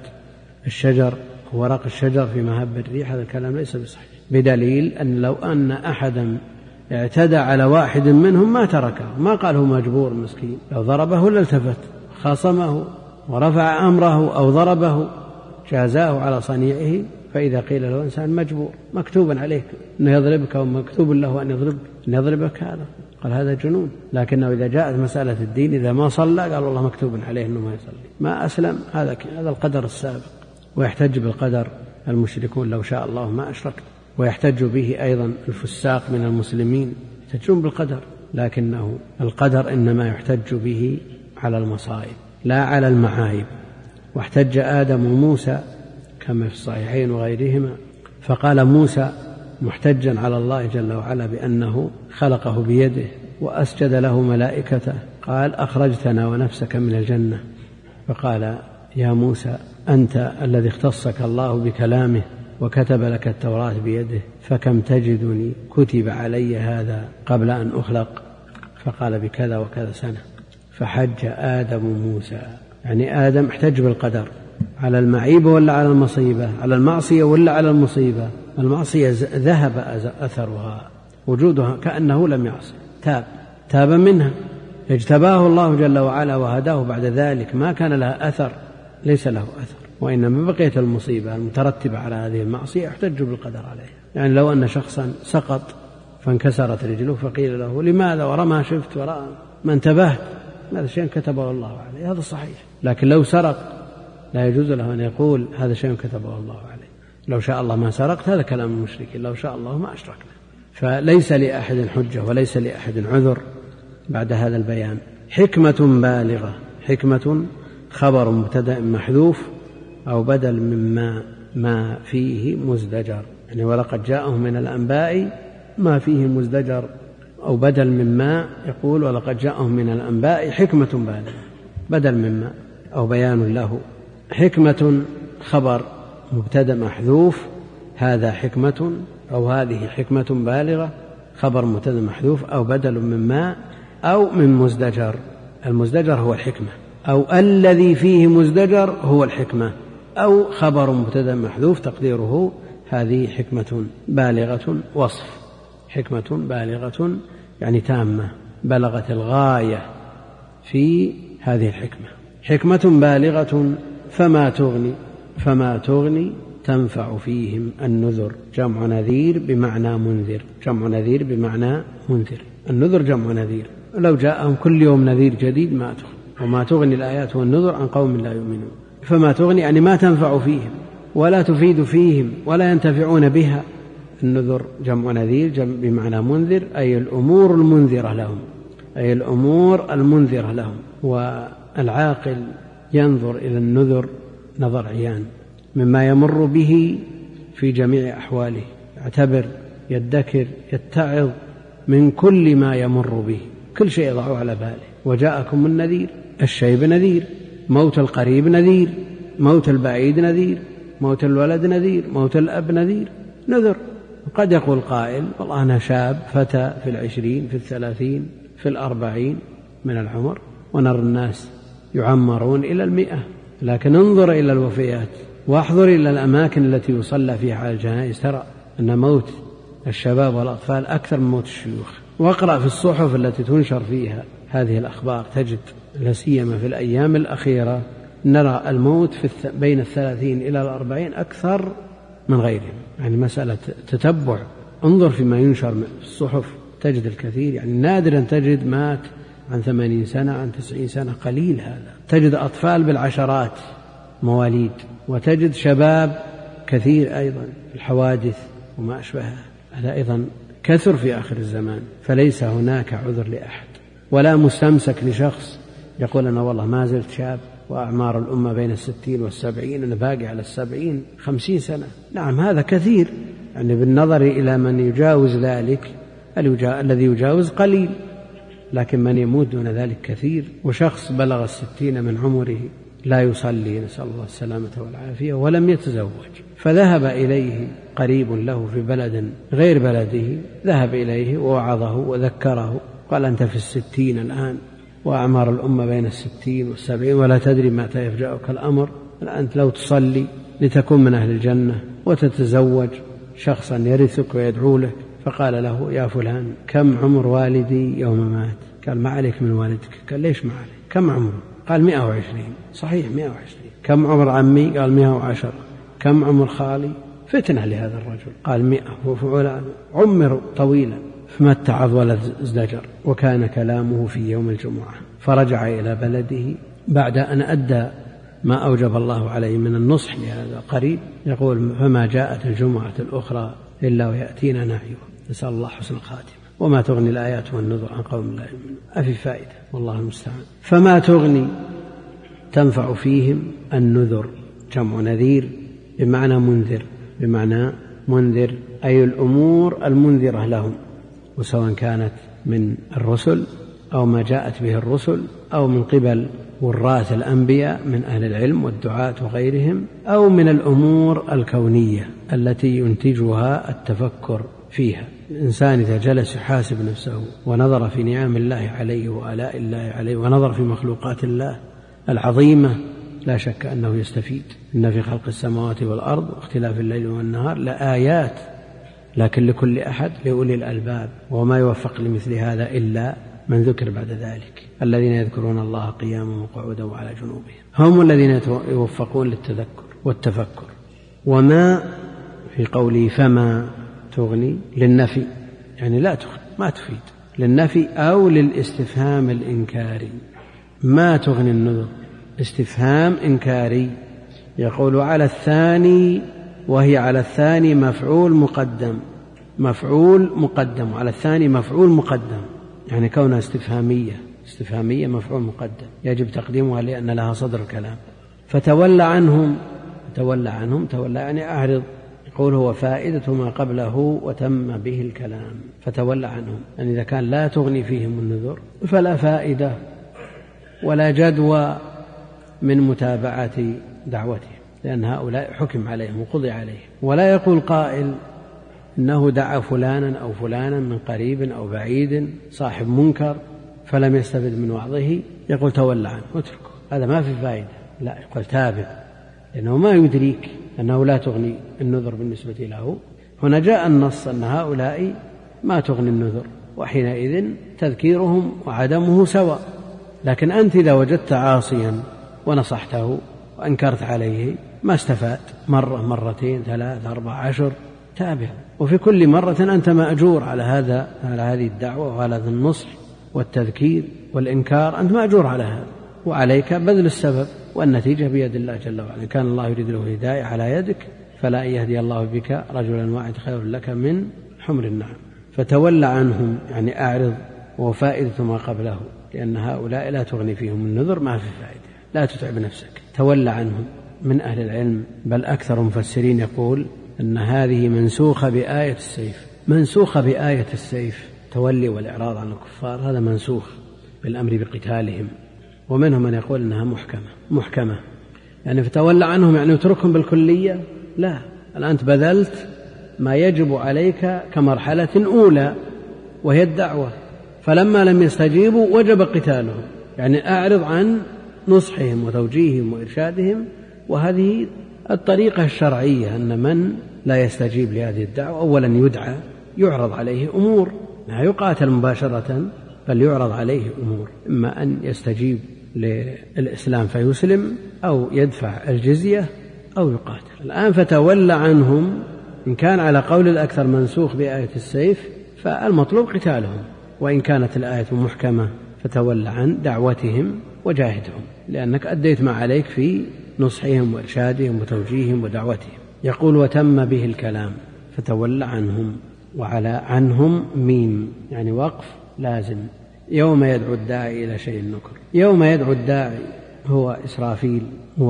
الشجر ورق الشجر في مهب الريح. هذا الكلام ليس بصحيح، بدليل أن لو أن أحدا اعتدى على واحد منهم ما تركه، ما قال هو مجبور مسكين، لو ضربه لالتفت خاصمه ورفع أمره أو ضربه جازاه على صنيعه. فإذا قيل له إنسان مجبور مكتوب عليك أنه يضربك ومكتوب له أن يضربك هذا قال هذا جنون. لكنه إذا جاءت مسألة الدين إذا ما صلى قال والله مكتوب عليه أنه ما يصلي ما أسلم، هذا القدر السابق. ويحتج بالقدر المشركون لو شاء الله ما أشركت، ويحتج به أيضا الفساق من المسلمين يحتجون بالقدر، لكنه القدر إنما يحتج به على المصائب لا على المعايب. واحتج آدم وموسى كما في الصحيحين وغيرهما، فقال موسى محتجا على الله جل وعلا بأنه خلقه بيده وأسجد له ملائكته، قال أخرجتنا ونفسك من الجنة، فقال يا موسى أنت الذي اختصك الله بكلامه وكتب لك التوراة بيده، فكم تجدني كتب علي هذا قبل أن أخلق؟ فقال بكذا وكذا سنة. فحج آدم موسى، يعني آدم احتج بالقدر على المعيب ولا على المصيبة، على المعصية ولا على المصيبة؟ المعصية ذهب أثرها وجودها كأنه لم يعصي، تاب منها، اجتباه الله جل وعلا وهداه بعد ذلك ما كان لها أثر، ليس له أثر، وإنما بقيت المصيبة المترتبة على هذه المعصية يحتج بالقدر عليها. يعني لو أن شخصا سقط فانكسرت رجله فقيل له لماذا ورما شفت وراء ما انتبهت، هذا شيء كتبه الله عليه، هذا صحيح. لكن لو سرق لا يجوز له أن يقول هذا شيء كتبه الله عليه، لو شاء الله ما سرقت، هذا كلام المشركين، لو شاء الله ما أشركنا. فليس لأحد حجة وليس لأحد عذر بعد هذا البيان. حكمة بالغة، حكمة خبر مبتدأ محذوف أو بدل مما ما فيه مزدجر، يعني ولقد جاءهم من الأنباء ما فيه مزدجر، أو بدل مما يقول ولقد جاءهم من الأنباء حكمة بالغة، بدل مما أو بيان له. حكمة خبر مبتدأ محذوف، هذا حكمة أو هذه حكمة بالغة، خبر مبتدأ محذوف أو بدل مما أو من مزدجر. المزدجر هو الحكمة، أو الذي فيه مزدجر هو الحكمة، أو خبر مبتدأ محذوف تقديره هذه حكمة بالغة، وصف حكمة بالغة يعني تامة، بلغت الغاية في هذه الحكمة. حكمة بالغة فما تغني تنفع فيهم النذر، جمع نذير بمعنى منذر، جمع نذير بمعنى منذر، النذر جمع نذير، لو جاءهم كل يوم نذير جديد ما تغني، وما تغني الآيات والنذر عن قوم لا يؤمنون. فما تغني يعني ما تنفع فيهم ولا تفيد فيهم ولا ينتفعون بها. النذر جمع نذير بمعنى منذر، أي الأمور المنذرة لهم، أي الأمور المنذرة لهم. والعاقل ينظر إلى النذر نظر عيان مما يمر به في جميع أحواله، يعتبر، يدكر، يتعظ من كل ما يمر به، كل شيء يضعه على باله. وجاءكم النذير، الشيب نذير، موت القريب نذير، موت البعيد نذير، موت الولد نذير، موت الأب نذير، نذر قد يقول قائل والله أنا شاب فتى في 20 في 30 في 40 من العمر، ونرى الناس يعمرون إلى 100، لكن انظر إلى الوفيات واحضر إلى الأماكن التي يصلى فيها على الجنائز، ترى أن موت الشباب والأطفال أكثر من موت الشيوخ. واقرأ في الصحف التي تنشر فيها هذه الأخبار تجد لا سيما في الأيام الأخيرة نرى الموت بين 30 إلى 40 أكثر من غيرهم. يعني مسألة تتبع، انظر فيما ينشر في الصحف تجد الكثير، يعني نادرا تجد مات عن 80 سنة عن 90 سنة، قليل هذا. تجد أطفال بالعشرات مواليد، وتجد شباب كثير أيضا الحوادث وما أشبهها. هذا أيضا كثر في آخر الزمان، فليس هناك عذر لأحد ولا مستمسك لشخص يقول أنا والله ما زلت شاب وأعمار الأمة بين 60 و70، أنا باقي على 70 50 سنة. نعم هذا كثير، يعني بالنظر إلى من يجاوز ذلك الذي يجاوز قليل، لكن من يموت دون ذلك كثير. وشخص بلغ 60 من عمره لا يصلي، نسأل الله السلامة والعافية، ولم يتزوج، فذهب إليه قريب له في بلد غير بلده، ذهب إليه ووعظه وذكره، قال أنت في 60 الآن وأعمار الأمة بين 60 و70 ولا تدري متى يفجأك الأمر، أنت لو تصلي لتكون من أهل الجنة وتتزوج شخصا يرثك ويدعو لك. فقال له يا فلان كم عمر والدي يوم مات؟ قال ما عليك من والدك. قال ليش ما عليك؟ كم عمره؟ قال 120. صحيح 120. كم عمر عمي؟ قال 110. كم عمر خالي؟ فتنة لهذا الرجل. قال 100. وفعلا عمر طويلا، فما اتعظ ولا ازدجر. وكان كلامه في يوم الجمعة، فرجع إلى بلده بعد أن أدى ما أوجب الله عليه من النصح لهذا قريب. يقول فما جاءت الجمعة الأخرى إلا ويأتينا نعيه، نسأل الله حسن الخاتمة. وما تغني الآيات والنذر عن قوم لا يؤمنون. أفي فائدة والله المستعان. فما تغني تنفع فيهم النذر، جمع نذير بمعنى منذر، بمعنى منذر أي الأمور المنذرة لهم، وسواء كانت من الرسل أو ما جاءت به الرسل أو من قبل وراث الأنبياء من أهل العلم والدعاة وغيرهم، أو من الأمور الكونية التي ينتجها التفكر فيها. الإنسان إذا جلس يحاسب نفسه ونظر في نعم الله عليه وآلاء الله عليه ونظر في مخلوقات الله العظيمة لا شك أنه يستفيد. إن في خلق السماوات والأرض واختلاف الليل والنهار لآيات، لكن لكل أحد لأولي الألباب، وما يوفق لمثل هذا إلا من ذكر بعد ذلك. الذين يذكرون الله قياما وقعودا وعلى جنوبهم هم الذين يوفقون للتذكر والتفكر. وما في قوله فما تغني للنفي، يعني لا تغني، ما تفيد، للنفي أو للاستفهام الإنكاري. ما تغني النذر استفهام إنكاري. يقول على الثاني، وهي على الثاني مفعول مقدم، مفعول مقدم، على الثاني مفعول مقدم، يعني كونها استفهامية مفعول مقدم يجب تقديمها لأن لها صدر الكلام. فتولى عنهم، تولى يعني أعرض. يقول هو فائدة ما قبله وتم به الكلام. فتولى عنهم، يعني إذا كان لا تغني فيهم النذر فلا فائدة ولا جدوى من متابعة دعوتهم، لأن هؤلاء حكم عليهم وقضي عليهم. ولا يقول قائل إنه دعا فلانا أو فلانا من قريب أو بعيد صاحب منكر فلم يستفد من وعظه، يقول تولى عنه واتركه، هذا ما في فائدة. لا، يقول تابع، لأنه ما يدريك أنه لا تغني النذر بالنسبة له. هنا جاء النص أن هؤلاء ما تغني النذر، وحينئذ تذكيرهم وعدمه سواء. لكن أنت إذا وجدت عاصيا ونصحته وأنكرت عليه ما استفاد، مرة مرتين 3 4 10 تابع، وفي كل مرة أنت مأجور على هذه الدعوة وعلى هذا النصح والتذكير والإنكار، أنت مأجور على هذا، وعليك بذل السبب، والنتيجة بيد الله جل وعلا. كان الله يريد له الهداية على يدك، فلا أن يهدي الله بك رجلا واحد خير لك من حمر النعم. فتولى عنهم يعني أعرض، وفائدة ما قبله، لأن هؤلاء لا تغني فيهم النذر، ما في فائدة، لا تتعب نفسك. تولى عنهم من أهل العلم، بل أكثر مفسرين يقول أن هذه منسوخة بآية السيف، منسوخة بآية السيف. تولي والإعراض عن الكفار هذا منسوخ بالأمر بقتالهم. ومنهم من يقول أنها محكمة، يعني فتولى عنهم يعني اتركهم بالكلية، لا، الآن أنت بذلت ما يجب عليك كمرحلة أولى وهي الدعوة، فلما لم يستجيبوا وجب قتالهم، يعني أعرض عن نصحهم وتوجيههم وإرشادهم. وهذه الطريقة الشرعية، أن من لا يستجيب لهذه الدعوة أولا يدعى، يعرض عليه أمور، لا يقاتل مباشرة بل يعرض عليه أمور، إما أن يستجيب للإسلام فيسلم، أو يدفع الجزية، أو يقاتل. الآن فتولى عنهم، إن كان على قول الأكثر منسوخ بآية السيف فالمطلوب قتالهم، وإن كانت الآية محكمة فتولى عن دعوتهم وجاهدهم، لأنك أديت ما عليك في نصحهم وإرشادهم وتوجيههم ودعوتهم. يقول وتم به الكلام فتولى عنهم، وعلى عنهم ميم يعني وقف لازم. يوم يدعو الداعي إلى شيء النكر. يوم يدعو الداعي هو إسرافيل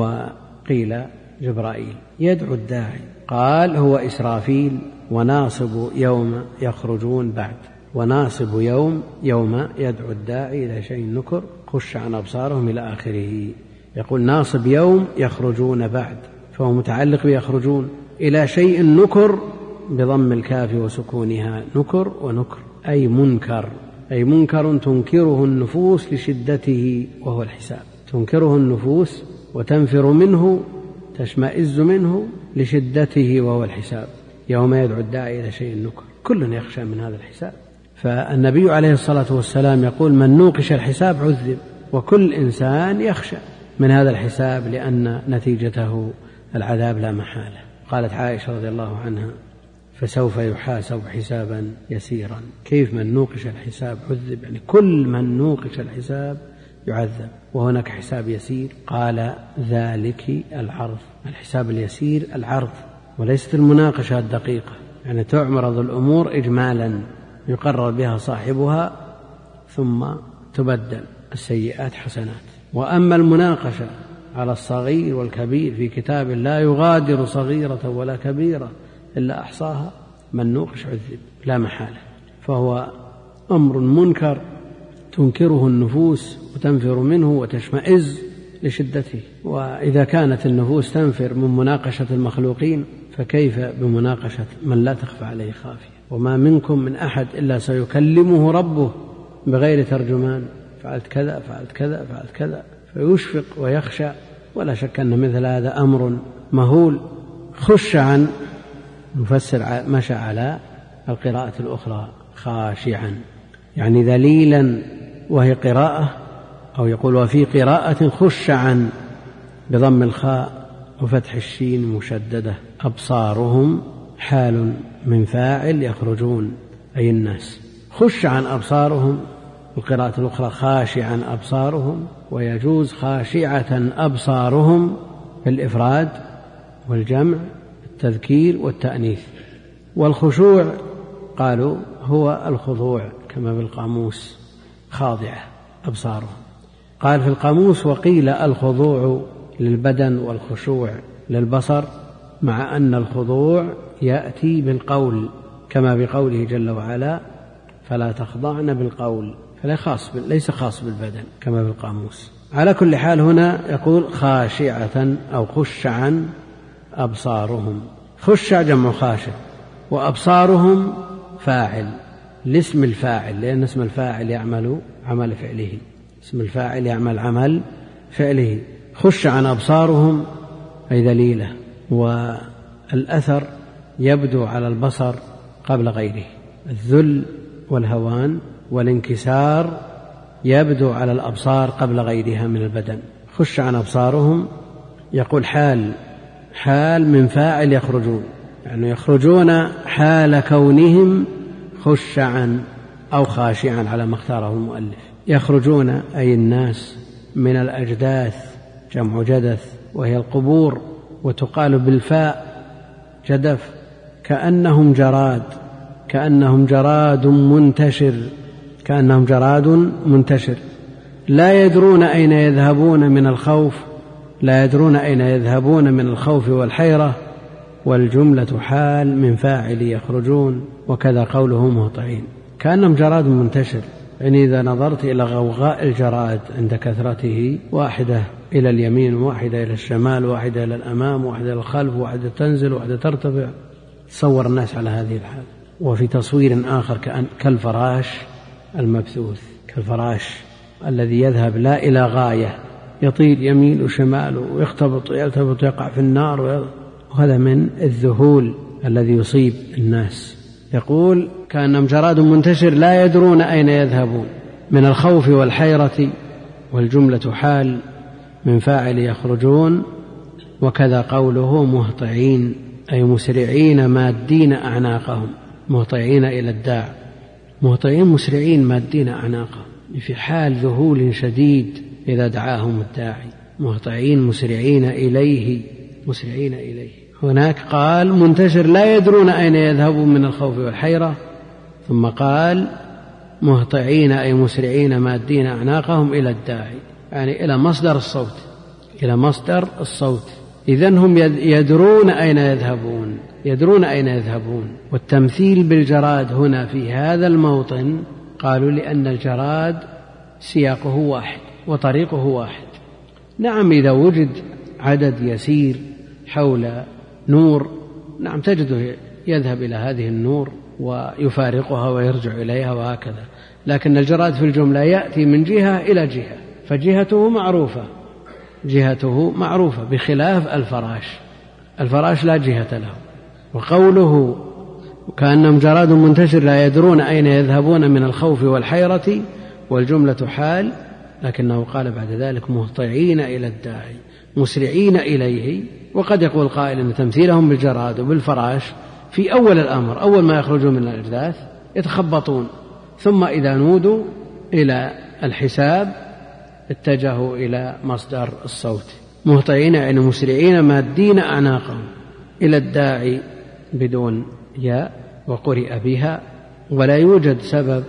وقيل جبرائيل. يدعو الداعي قال هو إسرافيل، وناصب يوم يخرجون بعد، وناصب يوم يدعو الداعي إلى شيء النكر خش عن أبصارهم إلى آخره. يقول ناصب يوم يخرجون بعد، فهو متعلق بيخرجون إلى شيء نكر بضم الكاف وسكونها، نكر ونكر أي منكر، أي منكر تنكره النفوس لشدته وهو الحساب. تنكره النفوس وتنفر منه، تشمئز منه لشدته وهو الحساب. يوم يدعو الداعي إلى شيء النكر، كل يخشى من هذا الحساب. فالنبي عليه الصلاة والسلام يقول من نوقش الحساب عذب، وكل إنسان يخشى من هذا الحساب لأن نتيجته العذاب لا محالة. قالت عائشة رضي الله عنها فسوف يحاسب حسابا يسيرا. كيف من نوقش الحساب عذب؟ يعني كل من نوقش الحساب يعذب، وهناك حساب يسير. قال ذلك العرض، الحساب اليسير العرض وليست المناقشة الدقيقة، يعني تعمرض الأمور إجمالا يقرر بها صاحبها ثم تبدل السيئات حسنات. وأما المناقشة على الصغير والكبير في كتاب لا يغادر صغيرة ولا كبيرة إلا أحصاها، من نوقش عذب لا محالة. فهو أمر منكر تنكره النفوس وتنفر منه وتشمئز لشدته. وإذا كانت النفوس تنفر من مناقشة المخلوقين فكيف بمناقشة من لا تخفى عليه خافية؟ وما منكم من أحد إلا سيكلمه ربه بغير ترجمان، فعلت كذا فعلت كذا فعلت كذا، فيشفق ويخشى. ولا شك أن مثل هذا أمر مهول. خش عن نفسر مشى على القراءة الأخرى خاشعا، يعني ذليلا، وهي قراءة، أو يقول وفي قراءة خش عن بضم الخاء وفتح الشين مشددة. أبصارهم حال من فاعل يخرجون أي الناس. خش عن أبصارهم، القراءة الأخرى خاشعا أبصارهم، ويجوز خاشعة أبصارهم بالإفراد والجمع، التذكير والتأنيث. والخشوع قالوا هو الخضوع كما بالقاموس، خاضعة أبصارهم. قال في القاموس وقيل الخضوع للبدن والخشوع للبصر، مع أن الخضوع يأتي بالقول كما بقوله جل وعلا فلا تخضعن بالقول، ليس خاص بالبدن كما بالقاموس. على كل حال هنا يقول خاشعة أو خش عن أبصارهم. خشع جمع خاشع، وأبصارهم فاعل لاسم الفاعل، لأن اسم الفاعل يعمل عمل فعله، اسم الفاعل يعمل عمل فعله. خش عن أبصارهم أي ذليلة، والأثر يبدو على البصر قبل غيره، الذل والهوان والانكسار يبدو على الأبصار قبل غيرها من البدن. خش عن أبصارهم يقول حال من فاعل يخرجون، يعني يخرجون حال كونهم خشعا أو خاشعا على ما اختاره المؤلف. يخرجون أي الناس من الأجداث، جمع جدث وهي القبور، وتقال بالفاء جدف، كأنهم جراد منتشر، لا يدرون أين يذهبون من الخوف والحيرة. والجملة حال من فاعل يخرجون، وكذا قوله مهطعين، كأنهم جراد منتشر. يعني إذا نظرت إلى غوغاء الجراد عند كثرته، واحدة إلى اليمين، واحدة إلى الشمال، واحدة إلى الأمام، واحدة إلى الخلف، واحدة تنزل، واحدة ترتفع، تصور الناس على هذه الحال. وفي تصوير آخر كالفراش المبثوث، كالفراش الذي يذهب لا إلى غاية، يطير يمين وشمال ويختبط ويلتفت ويقع في النار، وهذا من الذهول الذي يصيب الناس. يقول كأنهم جراد منتشر لا يدرون أين يذهبون من الخوف والحيرة، والجملة حال من فاعل يخرجون. وكذا قوله مهطعين أي مسرعين مادين أعناقهم، مهطعين إلى الداع، مهطعين مسرعين مادين أعناقهم، في حال ذهول شديد إذا دعاهم الداعي، مهطعين مسرعين إليه، مسرعين إليه. هناك قال منتشر لا يدرون أين يذهبون من الخوف والحيرة، ثم قال مهطعين أي مسرعين مادين أعناقهم إلى الداعي، يعني إلى مصدر الصوت، إلى مصدر الصوت. إذن هم يدرون أين يذهبون، يدرون أين يذهبون. والتمثيل بالجراد هنا في هذا الموطن قالوا لأن الجراد سياقه واحد وطريقه واحد. نعم إذا وجد عدد يسير حول نور، نعم تجده يذهب إلى هذه النور ويفارقها ويرجع إليها وهكذا، لكن الجراد في الجملة يأتي من جهة إلى جهة، فجهته معروفة، جهته معروفة، بخلاف الفراش، الفراش لا جهة له. وقوله كأنهم جراد منتشر لا يدرون أين يذهبون من الخوف والحيرة، والجملة حال، لكنه قال بعد ذلك مهطعين إلى الداعي مسرعين إليه. وقد يقول قائل أن تمثيلهم بالجراد وبالفراش في أول الأمر، أول ما يخرجون من الأجداث يتخبطون، ثم إذا نودوا إلى الحساب اتجهوا إلى مصدر الصوت. مهطعين يعني مسرعين مادين أعناقهم إلى الداعي بدون ياء وقرئ بها، ولا يوجد سبب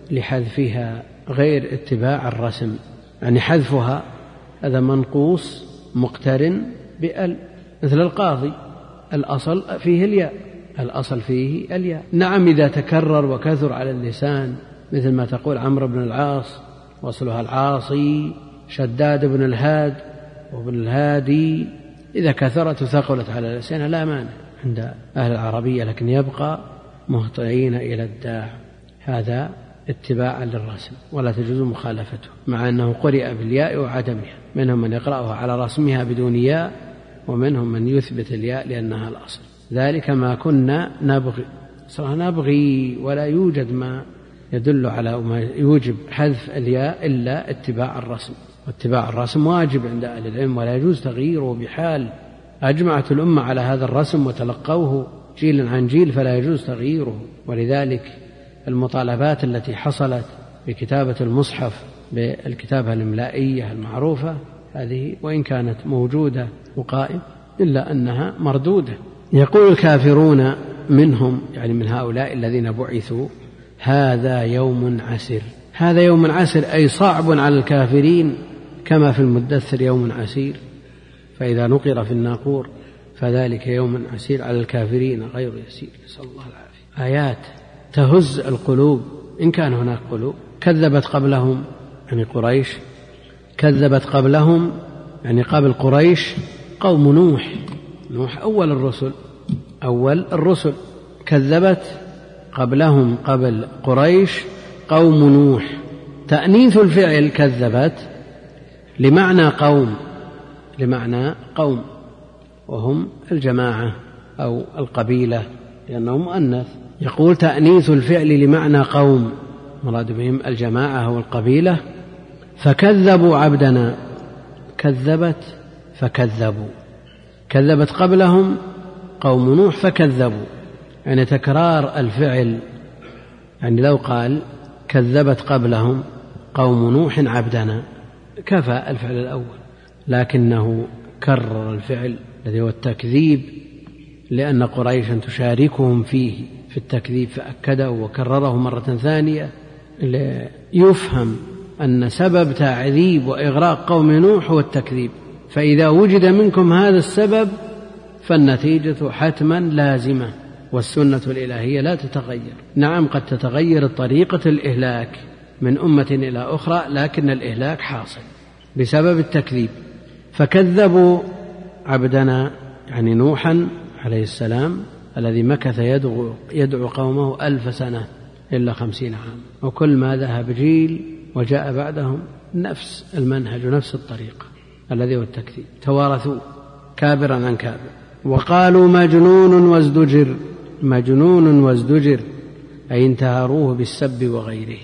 لحذفها غير اتباع الرسم، يعني حذفها هذا منقوص مقترن بأل، مثل القاضي الأصل فيه الياء، الأصل فيه الياء. نعم إذا تكرر وكثر على اللسان مثل ما تقول عمرو بن العاص وصلها العاصي، شداد بن الهاد وابن الهادي، إذا كثرت وثقلت على اللسان لا مانع عند أهل العربية، لكن يبقى مهطعين إلى الداع، هذا اتباعا للرسم ولا تجوز مخالفته، مع أنه قرئ بالياء وعدمها، منهم من يقرأها على رسمها بدون ياء، ومنهم من يثبت الياء لأنها الأصل. ذلك ما كنا نبغي، صراحة نبغي، ولا يوجد ما يدل على ما يوجب حذف الياء إلا اتباع الرسم، واتباع الرسم واجب عند أهل العلم ولا يجوز تغييره بحال. أجمعت الأمة على هذا الرسم وتلقوه جيل عن جيل فلا يجوز تغييره. ولذلك المطالبات التي حصلت بكتابة المصحف بالكتابة الإملائية المعروفة هذه وإن كانت موجودة وقائم إلا أنها مردودة. يقول الكافرون منهم، يعني من هؤلاء الذين بعثوا، هذا يوم عسر، هذا يوم عسر أي صعب على الكافرين، كما في المدثر يوم عسير، فإذا نقر في الناقور فذلك يوم عسير على الكافرين غير يسير، نسأل الله العافية. آيات تهز القلوب إن كان هناك قلوب. كذبت قبلهم يعني قريش، كذبت قبلهم يعني قبل قريش قوم نوح، نوح أول الرسل، أول الرسل، كذبت قبلهم قبل قريش قوم نوح. تأنيث الفعل كذبت لمعنى قوم، لمعنى قوم، وهم الجماعة أو القبيلة لأنه مؤنث. يقول تأنيث الفعل لمعنى قوم، مراد بهم الجماعة أو القبيلة. فكذبوا عبدنا، كذبت فكذبوا، كذبت قبلهم قوم نوح فكذبوا، يعني تكرار الفعل، يعني لو قال كذبت قبلهم قوم نوح عبدنا كفى الفعل الأول، لكنه كرر الفعل الذي هو التكذيب لأن قريشا تشاركهم فيه في التكذيب، فأكده وكرره مرة ثانية ليفهم أن سبب تعذيب وإغراق قوم نوح هو التكذيب، فإذا وجد منكم هذا السبب فالنتيجة حتما لازمة، والسنة الإلهية لا تتغير. نعم قد تتغير طريقة الإهلاك من أمة إلى أخرى، لكن الإهلاك حاصل بسبب التكذيب. فكذبوا عبدنا يعني نوحا عليه السلام الذي مكث يدعو قومه 1000 سنة إلا 50 عام، وكل ما ذهب جيل وجاء بعدهم نفس المنهج ونفس الطريقة الذي هو التكذيب، توارثوه كابرا عن كابر. وقالوا مجنون وازدجر، مجنون وازدجر أي انتهروه بالسب وغيره،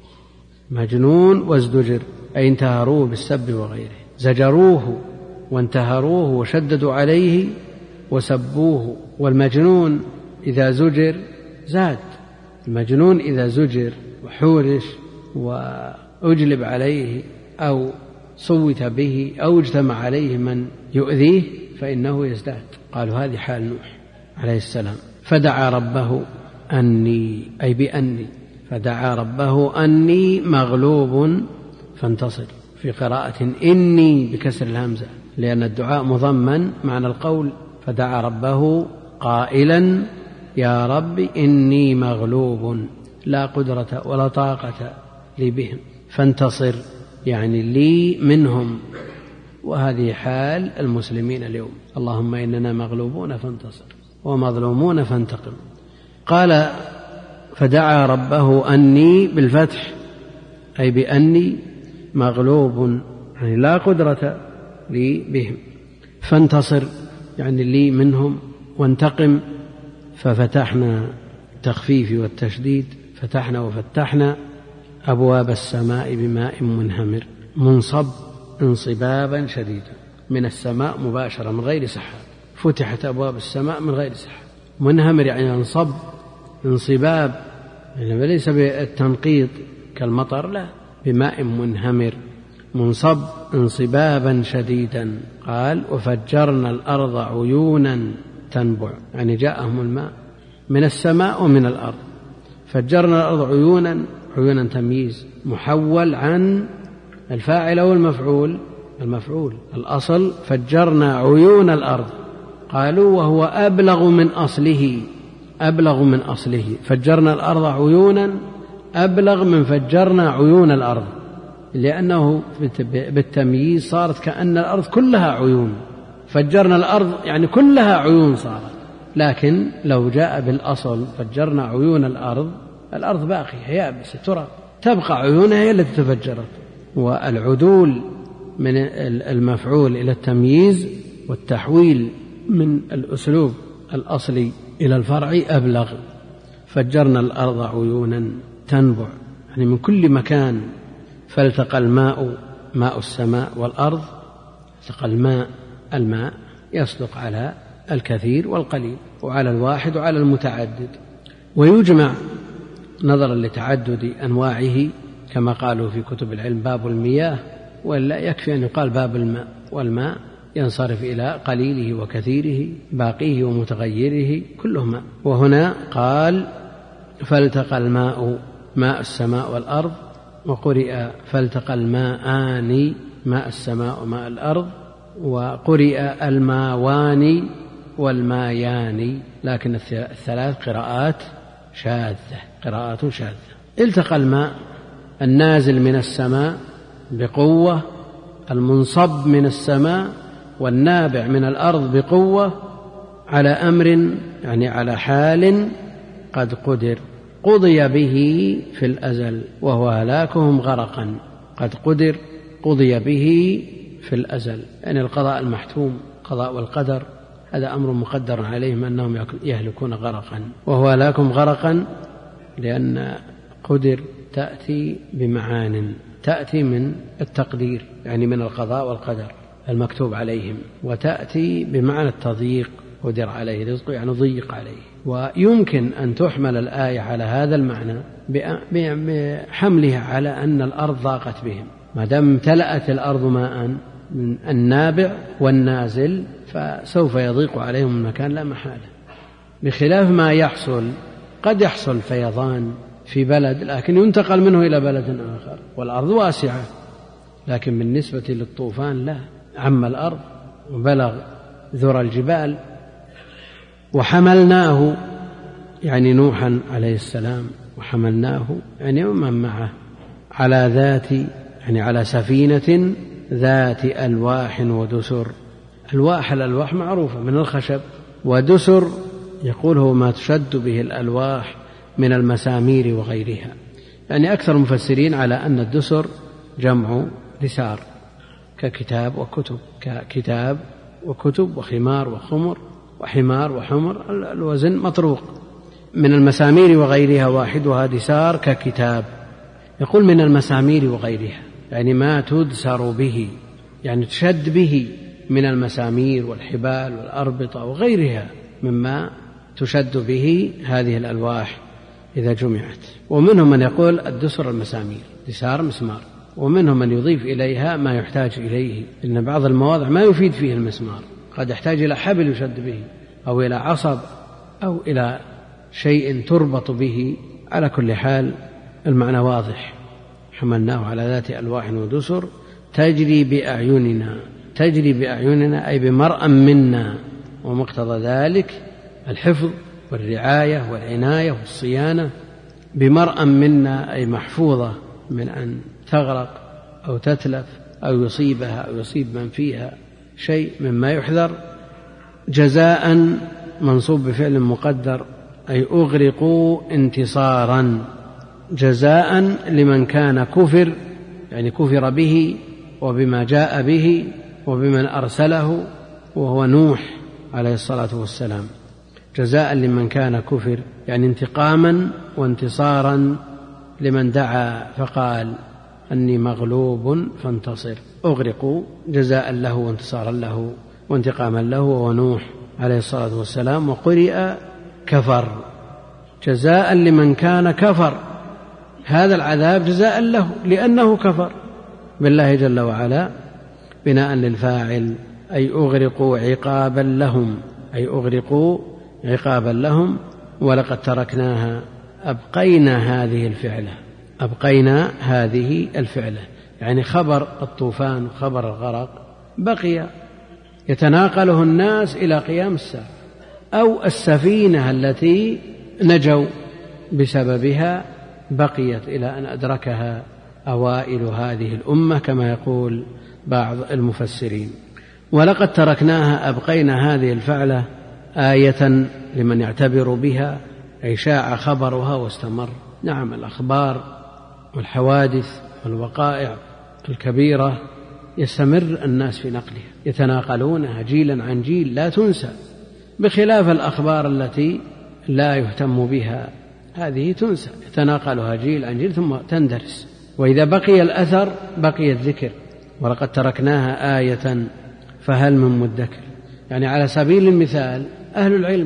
مجنون وازدجر أي انتهروه بالسب وغيره، زجروه وانتهروه وشددوا عليه وسبوه. والمجنون إذا زجر زاد، المجنون إذا زجر وحورش وأجلب عليه أو صوت به أو اجتمع عليه من يؤذيه فإنه يزداد. قالوا هذه حال نوح عليه السلام. فدعا ربه أني أي بأني، فدعا ربه أني مغلوب فانتصر، في قراءة إني بكسر الهمزة، لأن الدعاء مضمن معنى القول. فدعا ربه قائلا يا رب إني مغلوب لا قدرة ولا طاقة لي بهم، فانتصر يعني لي منهم. وهذه حال المسلمين اليوم، اللهم إننا مغلوبون فانتصر ومظلومون فانتقم. قال فدعا ربه أني بالفتح أي بأني مغلوب يعني لا قدرة لي بهم، فانتصر يعني لي منهم، وانتقم. ففتحنا تخفيف والتشديد، فتحنا وفتحنا أبواب السماء بماء منهمر منصب انصبابا شديدا، من السماء مباشرة من غير سحاب، فتحت أبواب السماء من غير سحاب. منهمر يعني ينصب انصباب، يعني ليس بالتنقيط كالمطر، لا، بماء منهمر منصب انصبابا شديدا. قال وفجرنا الأرض عيونا تنبع، يعني جاءهم الماء من السماء ومن الأرض. فجرنا الأرض عيونا، عيونا تمييز محول عن الفاعل والمفعول، المفعول الأصل فجرنا عيون الأرض. قالوا وهو أبلغ من أصله، أبلغ من أصله، فجرنا الأرض عيونا أبلغ من فجرنا عيون الأرض، لأنه بالتمييز صارت كأن الأرض كلها عيون، فجرنا الأرض يعني كلها عيون صارت. لكن لو جاء بالأصل فجرنا عيون الأرض، الأرض باقية يابسة ترى، تبقى عيونها هي التي تفجرت. والعدول من المفعول إلى التمييز والتحويل من الأسلوب الأصلي إلى الفرعي أبلغ. فجرنا الأرض عيونا تنبع يعني من كل مكان. فالتقى الماء، ماء السماء والأرض، التقى الماء يصدق على الكثير والقليل وعلى الواحد وعلى المتعدد، ويجمع نظرا لتعدد أنواعه كما قالوا في كتب العلم باب المياه، ولا يكفي أن يقال باب الماء، والماء ينصرف إلى قليله وكثيره، باقيه ومتغيره، كله ماء. وهنا قال فالتقى الماء، ماء السماء والأرض، وقرئ فالتقى الماءان، ماء السماء وماء الأرض، وقرئ الماوان والمايان، لكن الثلاث قراءات شاذة. التقى الماء النازل من السماء بقوة، المنصب من السماء والنابع من الأرض بقوة، على أمر يعني على حال قد قضي به في الأزل وهو هلاكهم غرقا. قد قضي به في الأزل يعني القضاء المحتوم، قضاء والقدر، هذا أمر مقدر عليهم أنهم يهلكون غرقا، وهو هلاكهم غرقا لأن قدر تأتي بمعان، تأتي من التقدير يعني من القضاء والقدر المكتوب عليهم، وتأتي بمعنى التضييق، قدر عليه رزقه يعني ضيق عليه. ويمكن أن تحمل الآية على هذا المعنى بحملها على أن الأرض ضاقت بهم، ما دام امتلأت الأرض ماء من النابع والنازل فسوف يضيق عليهم المكان لا محالة، بخلاف ما يحصل. قد يحصل فيضان في بلد لكن ينتقل منه إلى بلد آخر والأرض واسعة، لكن بالنسبة للطوفان لا، عم الأرض وبلغ ذرى الجبال. وحملناه يعني نوحا عليه السلام، وحملناه يعني ومن معه على ذات يعني على سفينة ذات ألواح ودسر. الألواح معروفة من الخشب، ودسر يقول هو ما تشد به الألواح من المسامير وغيرها، يعني أكثر المفسرين على أن الدسر جمع دسار، ككتاب وكتب، ككتاب وكتب وخمار وخمر وحمار وحمر، الوزن مطروق. من المسامير وغيرها واحدها دسار ككتاب. يقول من المسامير وغيرها يعني ما تدسر به، يعني تشد به من المسامير والحبال والأربطة وغيرها مما تشد به هذه الألواح إذا جمعت. ومنهم من يقول الدسر المسامير، دسار مسمار، ومنهم من يضيف إليها ما يحتاج إليه، إن بعض المواضع ما يفيد فيه المسمار، قد يحتاج إلى حبل يشد به أو إلى عصب أو إلى شيء تربط به. على كل حال المعنى واضح، حملناه على ذات ألواح ودسر تجري بأعيننا، تجري بأعيننا أي بمرأ منا، ومقتضى ذلك الحفظ والرعاية والعناية والصيانة. بمرأ منا أي محفوظة من أن تغرق أو تتلف أو يصيبها أو يصيب من فيها شيء مما يحذر. جزاء منصوب بفعل مقدر أي أغرقوا انتصارا، جزاء لمن كان كفر، يعني كفر به وبما جاء به وبمن أرسله وهو نوح عليه الصلاة والسلام. جزاء لمن كان كفر يعني انتقاما وانتصارا لمن دعا فقال أني مغلوب فانتصر. أغرقوا جزاء له وانتصارا له وانتقاما له وهو نوح عليه الصلاة والسلام. وقرئ كفر جزاء لمن كان كفر، هذا العذاب جزاء له لأنه كفر بالله جل وعلا بناء للفاعل، أي أغرقوا عقابا لهم، أي أغرقوا عقابا لهم. ولقد تركناها أبقينا هذه الفعلة، أبقينا هذه الفعلة يعني خبر الطوفان وخبر الغرق بقي يتناقله الناس إلى قيام الساعة، أو السفينة التي نجوا بسببها بقيت إلى أن أدركها أوائل هذه الأمة كما يقول بعض المفسرين. ولقد تركناها أبقينا هذه الفعلة آية لمن يعتبر بها، أي شاع خبرها واستمر. نعم الأخبار والحوادث والوقائع الكبيرة يستمر الناس في نقلها، يتناقلونها جيلا عن جيل لا تنسى، بخلاف الأخبار التي لا يهتم بها، هذه تنسى، يتناقلها جيل عن جيل ثم تندرس. وإذا بقي الأثر بقي الذكر. ولقد تركناها آية فهل من مدكر، يعني على سبيل المثال أهل العلم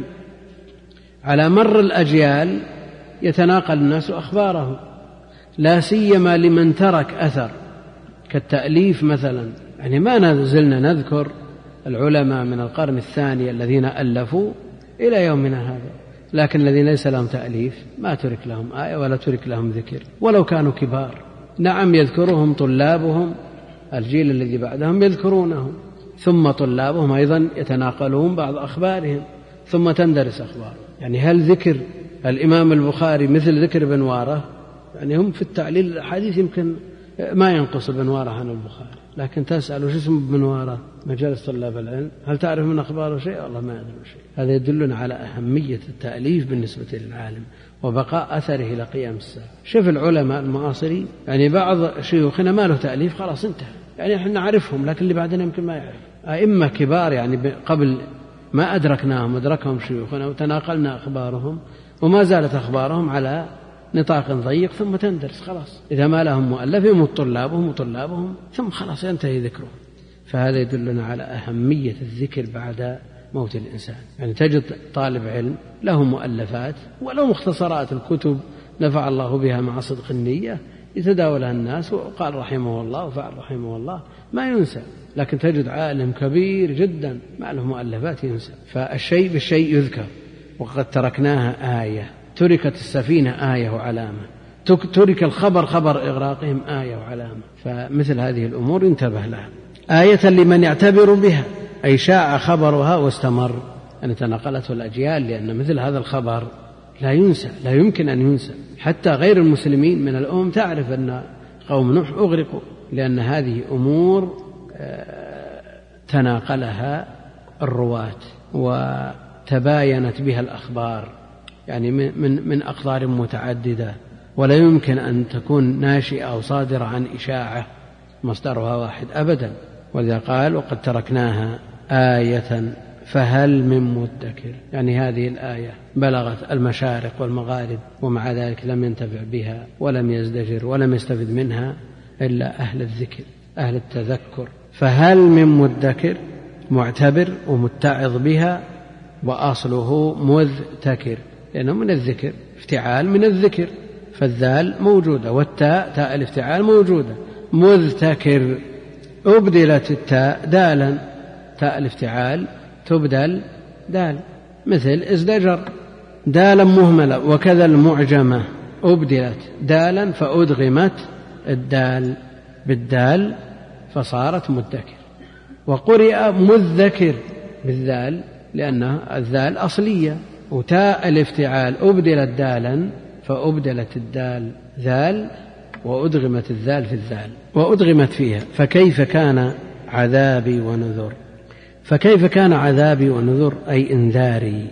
على مر الأجيال يتناقل الناس أخبارهم، لا سيما لمن ترك أثر كالتأليف مثلا، يعني ما نزلنا نذكر العلماء من القرن الثاني الذين ألفوا إلى يومنا هذا، لكن الذين ليس لهم تأليف ما ترك لهم آية ولا ترك لهم ذكر ولو كانوا كبار. نعم يذكرهم طلابهم، الجيل الذي بعدهم يذكرونهم، ثم طلابهم أيضا يتناقلون بعض أخبارهم ثم تندرس أخبارهم. يعني هل ذكر الإمام البخاري مثل ذكر ابن وارة؟ يعني هم في التعليل الحديث يمكن ما ينقص ابن وارة عن البخاري، لكن تسأل وش اسم ابن وارة مجالس طلاب العلم هل تعرف من أخباره شيء؟ والله ما يدري شيء. هذا يدلنا على أهمية التأليف بالنسبة للعالم وبقاء أثره إلى قيام الساعة. شوف العلماء المعاصرين، يعني بعض شيوخنا ما له تأليف خلاص انتهى، يعني احنا نعرفهم لكن اللي بعدنا يمكن ما يعرف. أئمة كبار يعني قبل ما أدركناهم أدركهم شيوخنا وتناقلنا أخبارهم وما زالت أخبارهم على نطاق ضيق ثم تندرس خلاص، إذا ما لهم مؤلف هم طلابهم ثم خلاص ينتهي ذكرهم. فهذا يدلنا على أهمية الذكر بعد موت الإنسان. يعني تجد طالب علم له مؤلفات ولو مختصرات الكتب نفع الله بها مع صدق النية يتداولها الناس وقال رحمه الله وفعل رحمه الله ما ينسى، لكن تجد عالم كبير جدا ما له مؤلفات ينسى. فالشيء بالشيء يذكر. وقد تركناها آية، تركت السفينة آية وعلامة، ترك الخبر خبر إغراقهم آية وعلامة. فمثل هذه الأمور ينتبه لها. آية لمن يعتبر بها أي شاع خبرها واستمر، أن تناقلته الأجيال، لأن مثل هذا الخبر لا ينسى، لا يمكن أن ينسى. حتى غير المسلمين من الأمم تعرف أن قوم نوح أغرقوا، لأن هذه أمور تناقلها الرواة. تباينت بها الأخبار، يعني من أقطار متعددة، ولا يمكن أن تكون ناشئة أو صادرة عن إشاعة مصدرها واحد أبدا. ولذا قال وقد تركناها آية فهل من مدكر، يعني هذه الآية بلغت المشارق والمغارب ومع ذلك لم ينتفع بها ولم يزدجر ولم يستفد منها إلا أهل الذكر أهل التذكر. فهل من مدكر معتبر ومتعظ بها، وأصله مذتكر لأنه من الذكر، افتعال من الذكر، فالذال موجودة والتاء تاء الافتعال موجودة. مذتكر أبدلت التاء دالا، تاء الافتعال تبدل دال، مثل ازدجر دالا مهملة. وكذا المعجمة أبدلت دالا فأدغمت الدال بالدال فصارت مدكر. وقرئ مذكر بالذال لأن الذال أصلية، وتاء الافتعال أبدلت دالا فأبدلت الدال ذال وأدغمت الذال في الذال وأدغمت فيها. فكيف كان عذابي ونذر، فكيف كان عذابي ونذر أي إنذاري،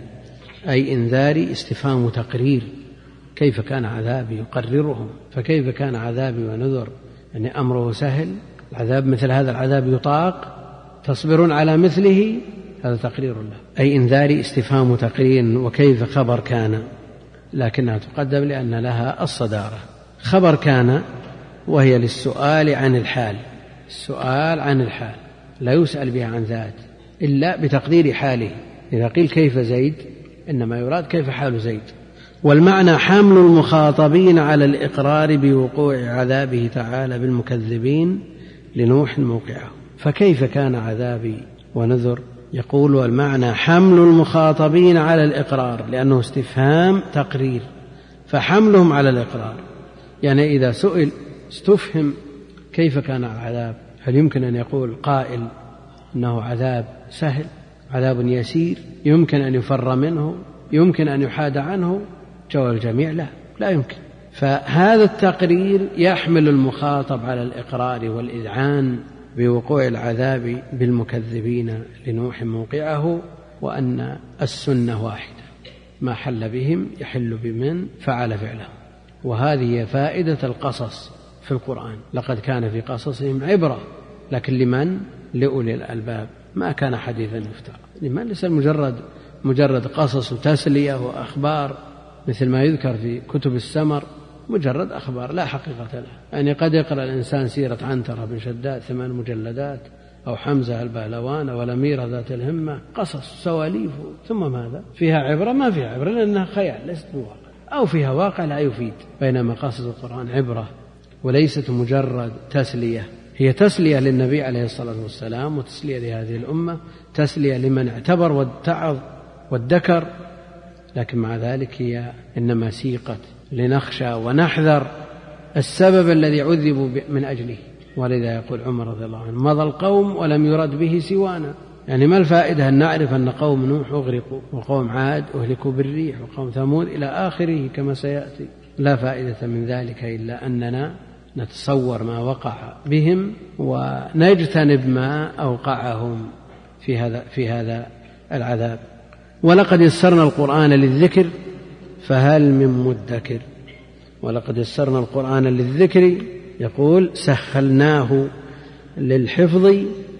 أي إنذاري استفهام تقرير، كيف كان عذابي يقررهم، فكيف كان عذابي ونذر، يعني أمره سهل، العذاب مثل هذا العذاب يطاق، تصبرون على مثله، هذا تقرير له. أي إنذاري استفهام تقرير. وكيف خبر كان، لكنها تقدم لأن لها الصدارة. خبر كان وهي للسؤال عن الحال، السؤال عن الحال لا يسأل بها عن ذات إلا بتقدير حاله. إذا قيل كيف زيد إنما يراد كيف حال زيد. والمعنى حمل المخاطبين على الإقرار بوقوع عذابه تعالى بالمكذبين لنوح موقعه. فكيف كان عذابي ونذر، يقول والمعنى حمل المخاطبين على الإقرار، لأنه استفهام تقرير، فحملهم على الإقرار، يعني إذا سئل استفهم كيف كان العذاب، هل يمكن أن يقول قائل إنه عذاب سهل، عذاب يسير، يمكن أن يفر منه، يمكن أن يحاد عنه؟ جواب الجميع لا يمكن. فهذا التقرير يحمل المخاطب على الإقرار والإذعان بوقوع العذاب بالمكذبين لنوح موقعه، وأن السنة واحدة، ما حل بهم يحل بمن فعل فعله. وهذه فائدة القصص في القرآن، لقد كان في قصصهم عبرة، لكن لمن؟ لأولي الألباب، ما كان حديثا يفترى، لمن ليس مجرد قصص وتسلية وأخبار مثل ما يذكر في كتب السمر، مجرد أخبار لا حقيقة لها. يعني قد يقرأ الإنسان سيرة عنترة بن شداد 8 مجلدات، أو حمزة البهلوان والأميرة ذات الهمة، قصص سواليف، ثم ماذا؟ فيها عبرة؟ ما فيها عبرة لأنها خيال ليست بواقع، أو فيها واقع لا يفيد. بينما قصص القرآن عبرة وليست مجرد تسلية، هي تسلية للنبي عليه الصلاة والسلام وتسلية لهذه الأمة، تسلية لمن اعتبر واتعظ وادكر، لكن مع ذلك هي إنما سيقت لنخشى ونحذر السبب الذي عذبوا من أجله. ولذا يقول عمر رضي الله عنه مضى القوم ولم يرد به سوانا، يعني ما الفائدة أن نعرف أن قوم نوح أغرقوا وقوم عاد أهلكوا بالريح وقوم ثمود إلى آخره كما سيأتي، لا فائدة من ذلك إلا أننا نتصور ما وقع بهم ونجتنب ما أوقعهم في هذا العذاب. ولقد يسرنا القرآن للذكر فهل من مدكر. ولقد يسرنا القرآن للذكر، يقول سهلناه للحفظ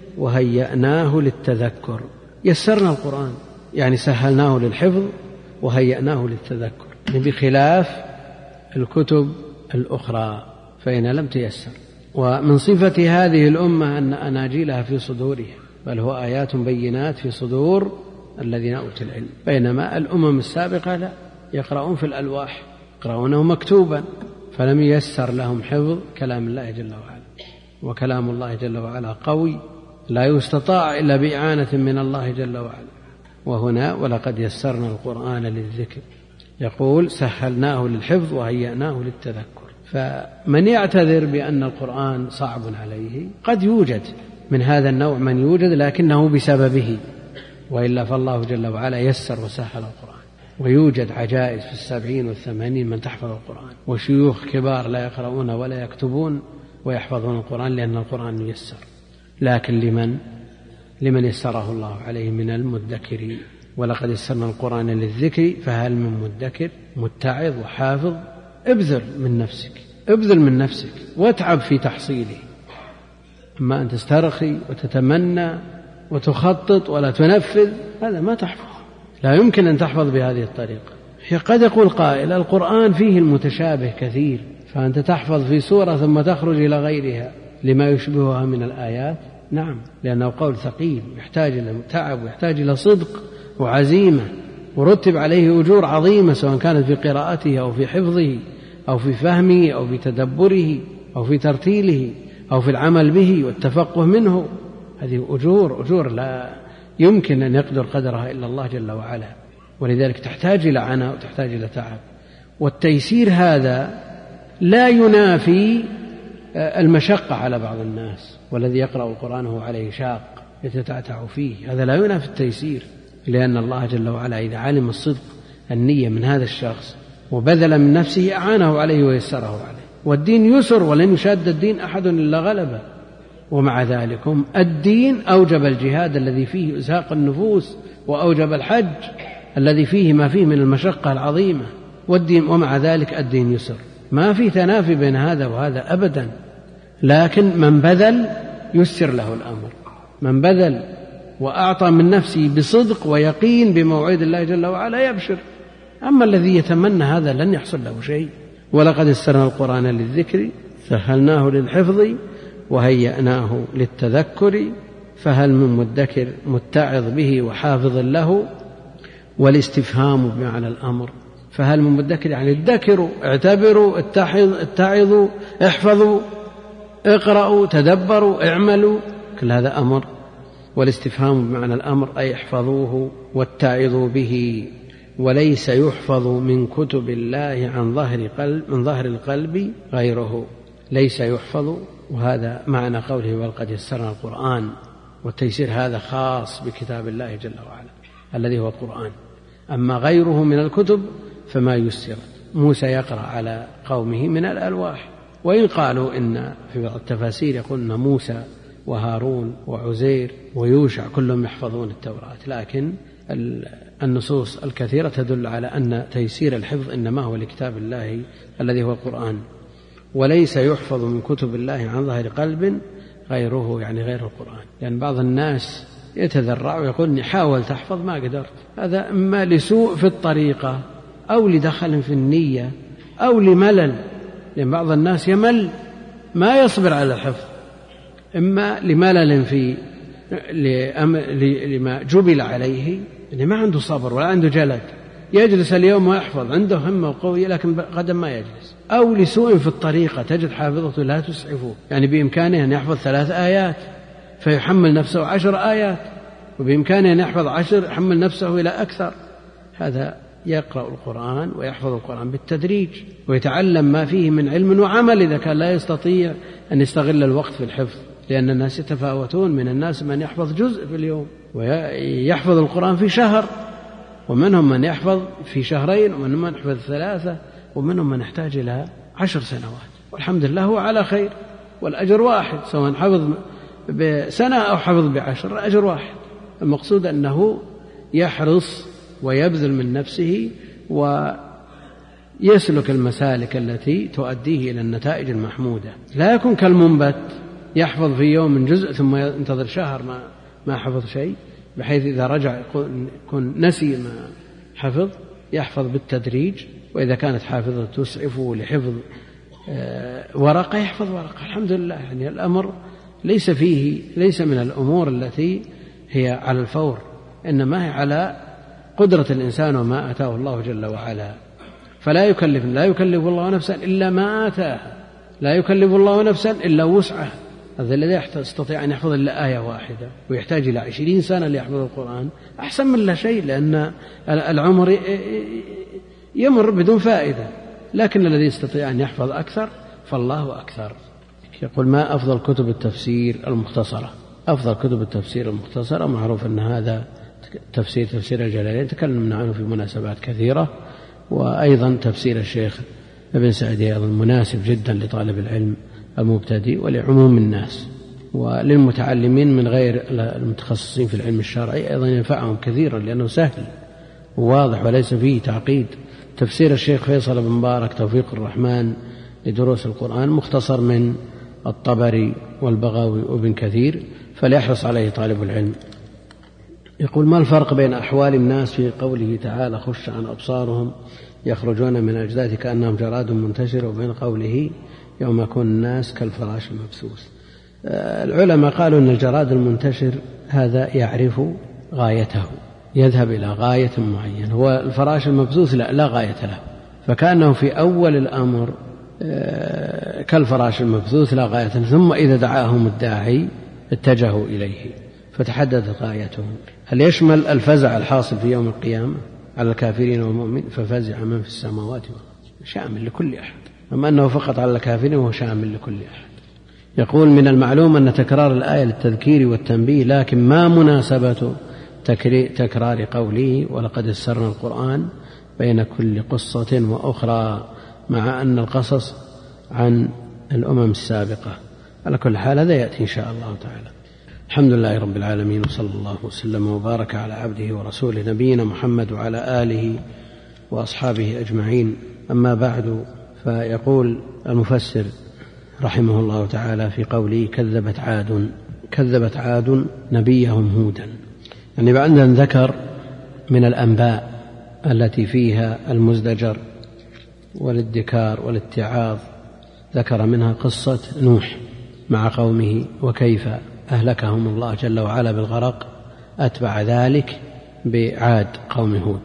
وهيأناه للتذكر. يسرنا القرآن يعني سهلناه للحفظ وهيأناه للتذكر، بخلاف الكتب الأخرى فإن لم تيسر. ومن صفة هذه الأمة أن أناجيلها في صدورها، بل هو آيات بينات في صدور الذين أوتوا العلم، بينما الأمم السابقة لا، يقرؤون في الألواح، يقرؤونه مكتوبا، فلم ييسر لهم حفظ كلام الله جل وعلا. وكلام الله جل وعلا قوي لا يستطاع إلا بإعانة من الله جل وعلا. وهنا ولقد يسرنا القرآن للذكر، يقول سهلناه للحفظ وهيأناه للتذكر. فمن يعتذر بأن القرآن صعب عليه، قد يوجد من هذا النوع من يوجد لكنه بسببه، وإلا فالله جل وعلا يسر وسهل القرآن. ويوجد عجائز في 70 و80 من تحفظ القرآن، وشيوخ كبار لا يقرؤون ولا يكتبون ويحفظون القرآن لأن القرآن ييسر. لكن لمن يسره الله عليه من المدكرين ولقد يسرنا القرآن للذكر فهل من مدكر متعظ وحافظ. ابذل من نفسك واتعب في تحصيله. أما أن تسترخي وتتمنى وتخطط ولا تنفذ هذا ما تحفظ، لا يمكن أن تحفظ بهذه الطريقة. قد يقول قائل القرآن فيه المتشابه كثير، فأنت تحفظ في سورة ثم تخرج إلى غيرها لما يشبهها من الآيات. نعم، لأنه قول ثقيل يحتاج إلى تعب ويحتاج إلى صدق وعزيمة، ورتب عليه أجور عظيمة سواء كانت في قراءته أو في حفظه أو في فهمه أو في تدبره أو في ترتيله أو في العمل به والتفقه منه. هذه أجور لا يمكن أن يقدر قدرها إلا الله جل وعلا، ولذلك تحتاج إلى عناء وتحتاج إلى تعب. والتيسير هذا لا ينافي المشقة على بعض الناس، والذي يقرأ القرآن هو عليه شاق يتتعتع فيه، هذا لا ينافي التيسير، لأن الله جل وعلا إذا علم الصدق النية من هذا الشخص وبذل من نفسه أعانه عليه ويسره عليه. والدين يسر ولن يشاد الدين أحد إلا غلبه، ومع ذلك الدين أوجب الجهاد الذي فيه إزهاق النفوس، وأوجب الحج الذي فيه ما فيه من المشقة العظيمة، ومع ذلك الدين يسر، ما في تنافي بين هذا وهذا أبدا. لكن من بذل يسر له الأمر، من بذل وأعطى من نفسه بصدق ويقين بموعد الله جل وعلا يبشر. أما الذي يتمنى هذا لن يحصل له شيء. ولقد يسرنا القرآن للذكر سهلناه للحفظ وهيأناه للتذكر فهل من مدكر متعظ به وحافظ له. والاستفهام بمعنى الأمر، فهل من مدكر يعني ادكروا، اعتبروا، اتعظوا، احفظوا، اقرأوا، تدبروا، اعملوا، كل هذا أمر. والاستفهام بمعنى الأمر أي احفظوه واتعظوا به. وليس يحفظ من كتب الله من ظهر القلب غيره، ليس يحفظ، وهذا معنى قوله ولقد يسرنا القرآن. والتيسير هذا خاص بكتاب الله جل وعلا الذي هو القرآن، أما غيره من الكتب فما يسر. موسى يقرأ على قومه من الألواح، وإن قالوا إن في بعض التفاسير يقولون موسى وهارون وعزير ويوشع كلهم يحفظون التوراة، لكن النصوص الكثيرة تدل على أن تيسير الحفظ إنما هو لكتاب الله الذي هو القرآن. وليس يحفظ من كتب الله عن ظهر قلب غيره، يعني غير القرآن. لأن بعض الناس يتذرع ويقول إني حاولت أحفظ ما قدرت، هذا إما لسوء في الطريقة أو لدخل في النية أو لملل، لأن بعض الناس يمل ما يصبر على الحفظ، إما لملل لما جبل عليه، يعني ما عنده صبر ولا عنده جلد، يجلس اليوم ويحفظ، عنده همة وقوية لكن غدا ما يجلس، أو لسوء في الطريقة، تجد حافظته لا تسعفه، يعني بإمكانه أن يحفظ 3 آيات فيحمل نفسه 10 آيات، وبإمكانه أن يحفظ 10 يحمل نفسه إلى أكثر. هذا يقرأ القرآن ويحفظ القرآن بالتدريج ويتعلم ما فيه من علم وعمل إذا كان لا يستطيع أن يستغل الوقت في الحفظ، لأن الناس يتفاوتون، من الناس من يحفظ جزء في اليوم ويحفظ القرآن في شهر، ومنهم من يحفظ في 2 شهر، ومنهم من يحفظ 3، ومنهم من يحتاج إلى 10 سنوات، والحمد لله هو على خير والأجر واحد، سواء حفظ بسنة أو حفظ ب10 الأجر واحد. المقصود أنه يحرص ويبذل من نفسه ويسلك المسالك التي تؤديه إلى النتائج المحمودة، لا يكون كالمنبت يحفظ في يوم جزء ثم ينتظر شهر ما حفظ شيء، بحيث إذا رجع يكون نسي ما حفظ. يحفظ بالتدريج، وإذا كانت حافظة تسعفه لحفظ ورقة يحفظ ورقة، الحمد لله. يعني الأمر ليس من الأمور التي هي على الفور، إنما هي على قدرة الإنسان وما آتاه الله جل وعلا. فلا يكلف الله نفسا إلا ما آتاها، لا يكلف الله نفسا إلا وسعها. هذا الذي يستطيع أن يحفظ إلا آية واحدة ويحتاج إلى 20 سنة ليحفظ القرآن أحسن من لا شيء، لأن العمر يمر بدون فائدة. لكن الذي يستطيع أن يحفظ أكثر فالله أكثر. يقول ما أفضل كتب التفسير المختصرة؟ أفضل كتب التفسير المختصرة معروف أن هذا تفسير الجلالين، تكلمنا عنه في مناسبات كثيرة، وأيضا تفسير الشيخ ابن سعدي أيضا مناسب جدا لطالب العلم المبتدئ ولعموم الناس. وللمتعلمين من غير المتخصصين في العلم الشرعي أيضا ينفعهم كثيرا، لأنه سهل وواضح وليس فيه تعقيد. تفسير الشيخ فيصل بن مبارك توفيق الرحمن لدروس القرآن مختصر من الطبري والبغوي وابن كثير، فليحرص عليه طالب العلم. يقول: ما الفرق بين أحوال الناس في قوله تعالى: خش عن أبصارهم يخرجون من الأجداث كأنهم جراد منتشر، وبين قوله: يوم يكون الناس كالفراش المبثوث؟ العلماء قالوا أن الجراد المنتشر هذا يعرف غايته، يذهب إلى غاية معينة، والفراش المبثوث لا غاية له، فكأنه في أول الأمر كالفراش المبثوث لا غاية، ثم إذا دعاهم الداعي اتجهوا إليه فتحددت غايتهم. هل يشمل الفزع الحاصل في يوم القيامة على الكافرين والمؤمن؟ ففزع من في السماوات والأرض، شامل لكل أحد، أما أنه فقط على الكافرين وهو شامل لكل أحد. يقول: من المعلوم أن تكرار الآية للتذكير والتنبيه، لكن ما مناسبة تكرار قوله: ولقد يسرنا القرآن بين كل قصة وأخرى، مع أن القصص عن الأمم السابقة؟ على كل حال هذا يأتي إن شاء الله تعالى. الحمد لله رب العالمين، وصلى الله وسلم وبارك على عبده ورسوله نبينا محمد وعلى آله وأصحابه أجمعين. أما بعد، فيقول المفسر رحمه الله تعالى في قوله: كذبت عاد نبيهم هودا، يعني بعد أن ذكر من الأنباء التي فيها المزدجر والادكار والاتعاظ، ذكر منها قصة نوح مع قومه وكيف أهلكهم الله جل وعلا بالغرق، أتبع ذلك بعاد قوم هود.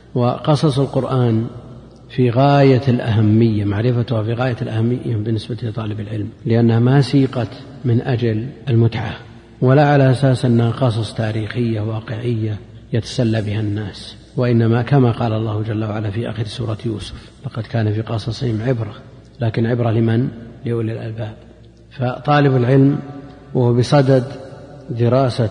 وقصص القرآن في غاية الأهمية، معرفتها في غاية الأهمية بالنسبة لطالب العلم، لأنها ما سيقت من أجل المتعة ولا على أساس أنها قصص تاريخية واقعية يتسلى بها الناس، وإنما كما قال الله جل وعلا في آخر سورة يوسف: لقد كان في قصصهم عبرة، لكن عبرة لمن؟ لأولي الألباب. فطالب العلم وهو بصدد دراسة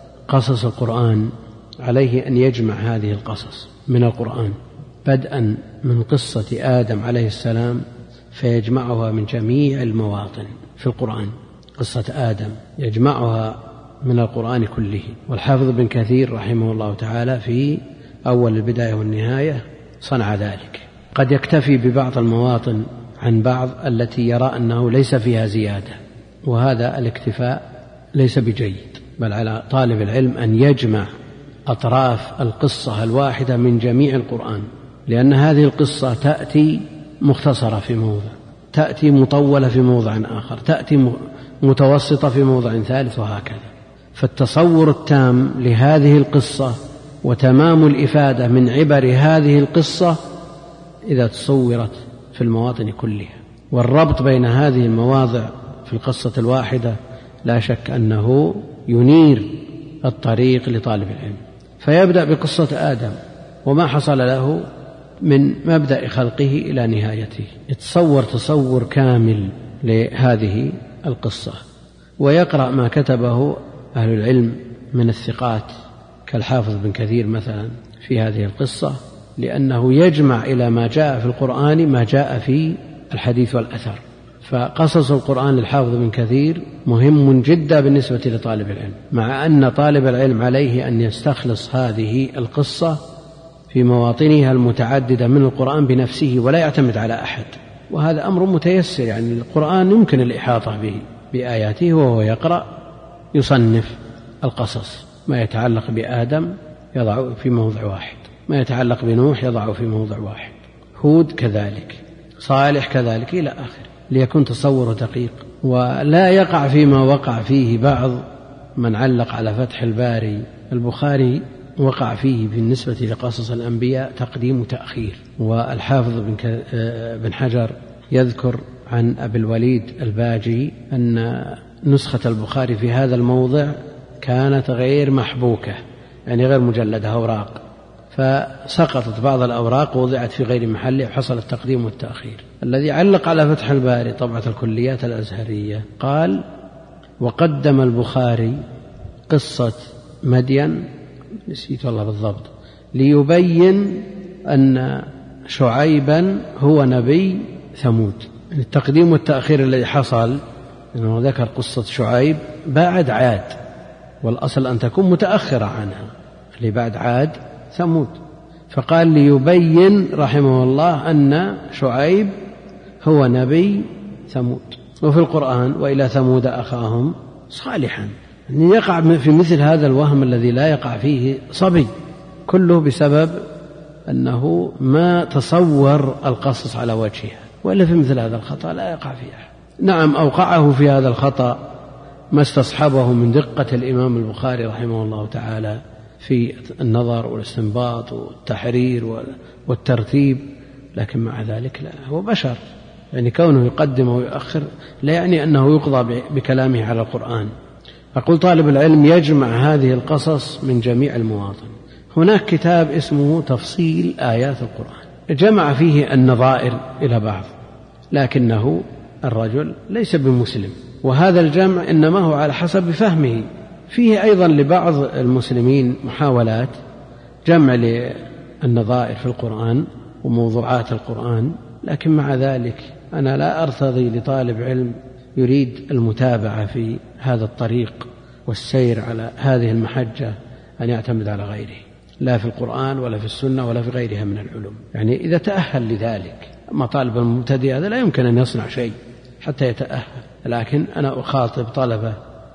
قصص القرآن عليه أن يجمع هذه القصص من القرآن، بدءا من قصة آدم عليه السلام، فيجمعها من جميع المواطن في القرآن. قصة آدم يجمعها من القرآن كله. والحافظ ابن كثير رحمه الله تعالى في أول البداية والنهاية صنع ذلك. قد يكتفي ببعض المواطن عن بعض التي يرى أنه ليس فيها زيادة، وهذا الاكتفاء ليس بجيد، بل على طالب العلم أن يجمع أطراف القصة الواحدة من جميع القرآن، لأن هذه القصة تأتي مختصرة في موضع، تأتي مطولة في موضع آخر، تأتي متوسطة في موضع ثالث، وهكذا. فالتصور التام لهذه القصة وتمام الإفادة من عبر هذه القصة إذا تصورت في المواطن كلها، والربط بين هذه المواضع في القصة الواحدة لا شك أنه ينير الطريق لطالب العلم. فيبدأ بقصة آدم وما حصل له من مبدأ خلقه إلى نهايته، يتصور تصور كامل لهذه القصة، ويقرأ ما كتبه أهل العلم من الثقات كالحافظ بن كثير مثلا في هذه القصة، لأنه يجمع إلى ما جاء في القرآن ما جاء في الحديث والأثر. فقصص القرآن للحافظ بن كثير مهم جدا بالنسبة لطالب العلم، مع أن طالب العلم عليه أن يستخلص هذه القصة في مواطنها المتعددة من القرآن بنفسه ولا يعتمد على أحد، وهذا أمر متيسر. يعني القرآن يمكن الإحاطة به بآياته، وهو يقرأ يصنف القصص، ما يتعلق بآدم يضع في موضع واحد، ما يتعلق بنوح يضع في موضع واحد، هود كذلك، صالح كذلك، إلى آخره، ليكون تصور دقيق، ولا يقع فيما وقع فيه بعض من علق على فتح الباري. البخاري وقع فيه بالنسبة لقصص الأنبياء تقديم وتأخير، والحافظ بن حجر يذكر عن أبي الوليد الباجي أن نسخة البخاري في هذا الموضع كانت غير محبوكة، يعني غير مجلدة أوراق، فسقطت بعض الأوراق ووضعت في غير محله وحصل التقديم والتأخير. الذي علق على فتح الباري طبعة الكليات الأزهرية قال: وقدم البخاري قصة مدين، نسيت والله بالضبط، ليبين أن شعيبا هو نبي ثمود. التقديم والتأخير الذي حصل إنه ذكر قصة شعيب بعد عاد، والأصل أن تكون متأخرة عنها، اللي بعد عاد ثمود، فقال ليبين رحمه الله أن شعيب هو نبي ثمود. وفي القرآن وإلى ثمود أخاهم صالحا، يعني يقع في مثل هذا الوهم الذي لا يقع فيه صبي، كله بسبب أنه ما تصور القصص على وجهها، وإلا في مثل هذا الخطأ لا يقع فيه. نعم أوقعه في هذا الخطأ ما استصحبه من دقة الإمام البخاري رحمه الله تعالى في النظر والاستنباط والتحرير والترتيب، لكن مع ذلك لا، هو بشر، يعني كونه يقدم ويؤخر لا يعني أنه يقضى بكلامه على القرآن. أقول طالب العلم يجمع هذه القصص من جميع المواطن. هناك كتاب اسمه تفصيل آيات القرآن، جمع فيه النظائر إلى بعض، لكنه الرجل ليس بمسلم، وهذا الجمع إنما هو على حسب فهمه. فيه أيضا لبعض المسلمين محاولات جمع للنظائر في القرآن وموضوعات القرآن، لكن مع ذلك أنا لا أرتضي لطالب علم يريد المتابعة في هذا الطريق والسير على هذه المحجة أن يعتمد على غيره، لا في القرآن ولا في السنة ولا في غيرها من العلوم. يعني إذا تأهل لذلك، أما طالب المبتدئ هذا لا يمكن أن يصنع شيء حتى يتأهل، لكن أنا أخاطب طلبة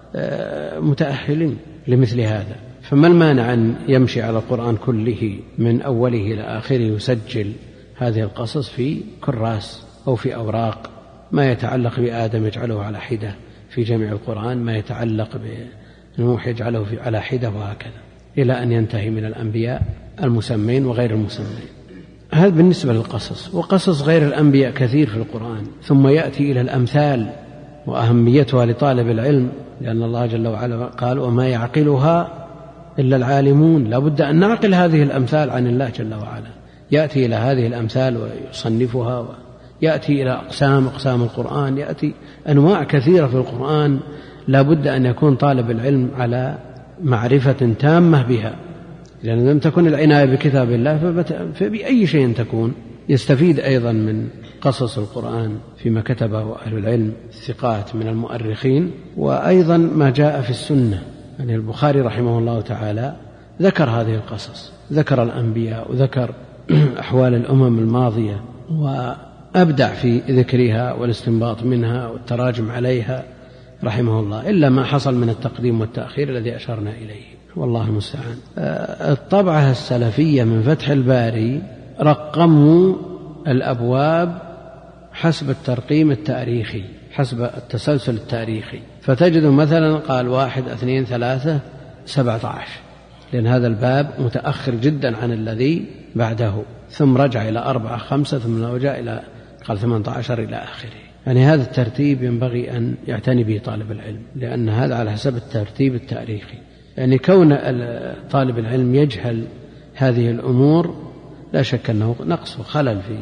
متأهلين لمثل هذا. فما المانع أن يمشي على القرآن كله من أوله إلى آخره، يسجل هذه القصص في كراس أو في أوراق، ما يتعلق بآدم يجعله على حدة في جميع القرآن، ما يتعلق بنوح يجعله على حدة، وهكذا إلى أن ينتهي من الأنبياء المسمين وغير المسمين. هذا بالنسبة للقصص. وقصص غير الأنبياء كثير في القرآن. ثم يأتي إلى الأمثال وأهميتها لطالب العلم، لأن الله جل وعلا قال وما يعقلها إلا العالمون. لا بد أن نعقل هذه الأمثال عن الله جل وعلا. يأتي إلى هذه الأمثال ويصنفها، ويأتي إلى أقسام القرآن، يأتي أنواع كثيرة في القرآن، لا بد أن يكون طالب العلم على معرفة تامة بها، لأن لم تكن العناية بكتاب الله فبأي شيء تكون. يستفيد أيضا من قصص القرآن فيما كتبه أهل العلم الثقات من المؤرخين، وأيضا ما جاء في السنة. يعني البخاري رحمه الله تعالى ذكر هذه القصص، ذكر الأنبياء وذكر أحوال الأمم الماضية، وأبدع في ذكرها والاستنباط منها والتراجم عليها رحمه الله، إلا ما حصل من التقديم والتأخير الذي أشرنا إليه، والله المستعان. الطبعة السلفية من فتح الباري رقموا الأبواب حسب الترقيم التاريخي، حسب التسلسل التاريخي، فتجد مثلا قال 1 2 3 17، لأن هذا الباب متأخر جدا عن الذي بعده، ثم رجع إلى 4 5 ثم رجع إلى قال 18 إلى آخره. يعني هذا الترتيب ينبغي أن يعتني به طالب العلم، لأن هذا على حسب الترتيب التاريخي. يعني كون طالب العلم يجهل هذه الأمور لا شك أنه نقص وخلل في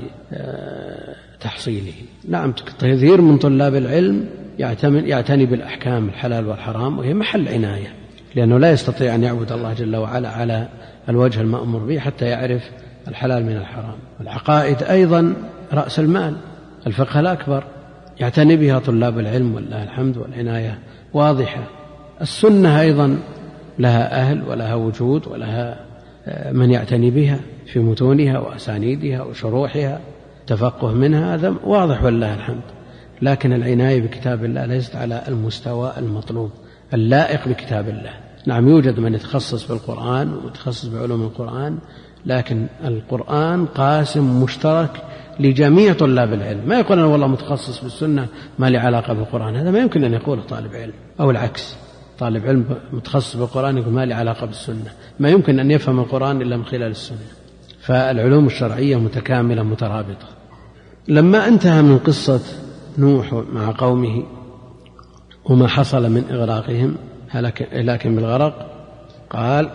تحصيله. نعم، كثير من طلاب العلم يعتني بالأحكام الحلال والحرام، وهي محل عناية، لأنه لا يستطيع أن يعبد الله جل وعلا على الوجه المأمور به حتى يعرف الحلال من الحرام. العقائد أيضا رأس المال، الفقه الأكبر يعتني بها طلاب العلم والله الحمد، والعناية واضحة. السنة أيضا لها أهل ولها وجود ولها من يعتني بها في متونها وأسانيدها وشروحها، تفقه منها، هذا واضح والله الحمد. لكن العناية بكتاب الله ليست على المستوى المطلوب اللائق بكتاب الله. نعم، يوجد من يتخصص بالقرآن ومتخصص بعلوم القرآن، لكن القرآن قاسم مشترك لجميع طلاب العلم. ما يقول أنا والله متخصص بالسنة ما لي علاقة بالقرآن، هذا ما يمكن أن يقوله طالب علم، أو العكس، طالب علم متخصص بالقرآن يقول ما لي علاقة بالسنة. ما يمكن أن يفهم القرآن إلا من خلال السنة. فالعلوم الشرعية متكاملة مترابطة. لما انتهى من قصة نوح مع قومه وما حصل من إغراقهم، هلاكهم بالغرق، قال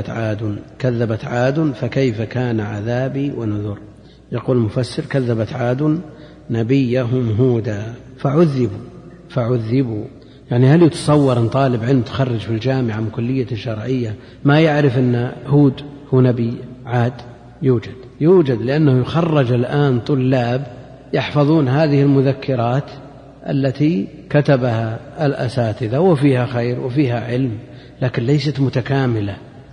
كذبت عاد فكيف كان عذابي ونذر. يقول المفسر كذبت عاد نبيهم هودا فعذبوا. يعني هل يتصور أن طالب علم تخرج في الجامعة من كلية شرعية ما يعرف أن هود هو نبي عاد؟ يوجد، لأنه يخرج الآن طلاب يحفظون هذه المذكرات التي كتبها الأساتذة وفيها خير وفيها علم، لكن ليست متكاملة.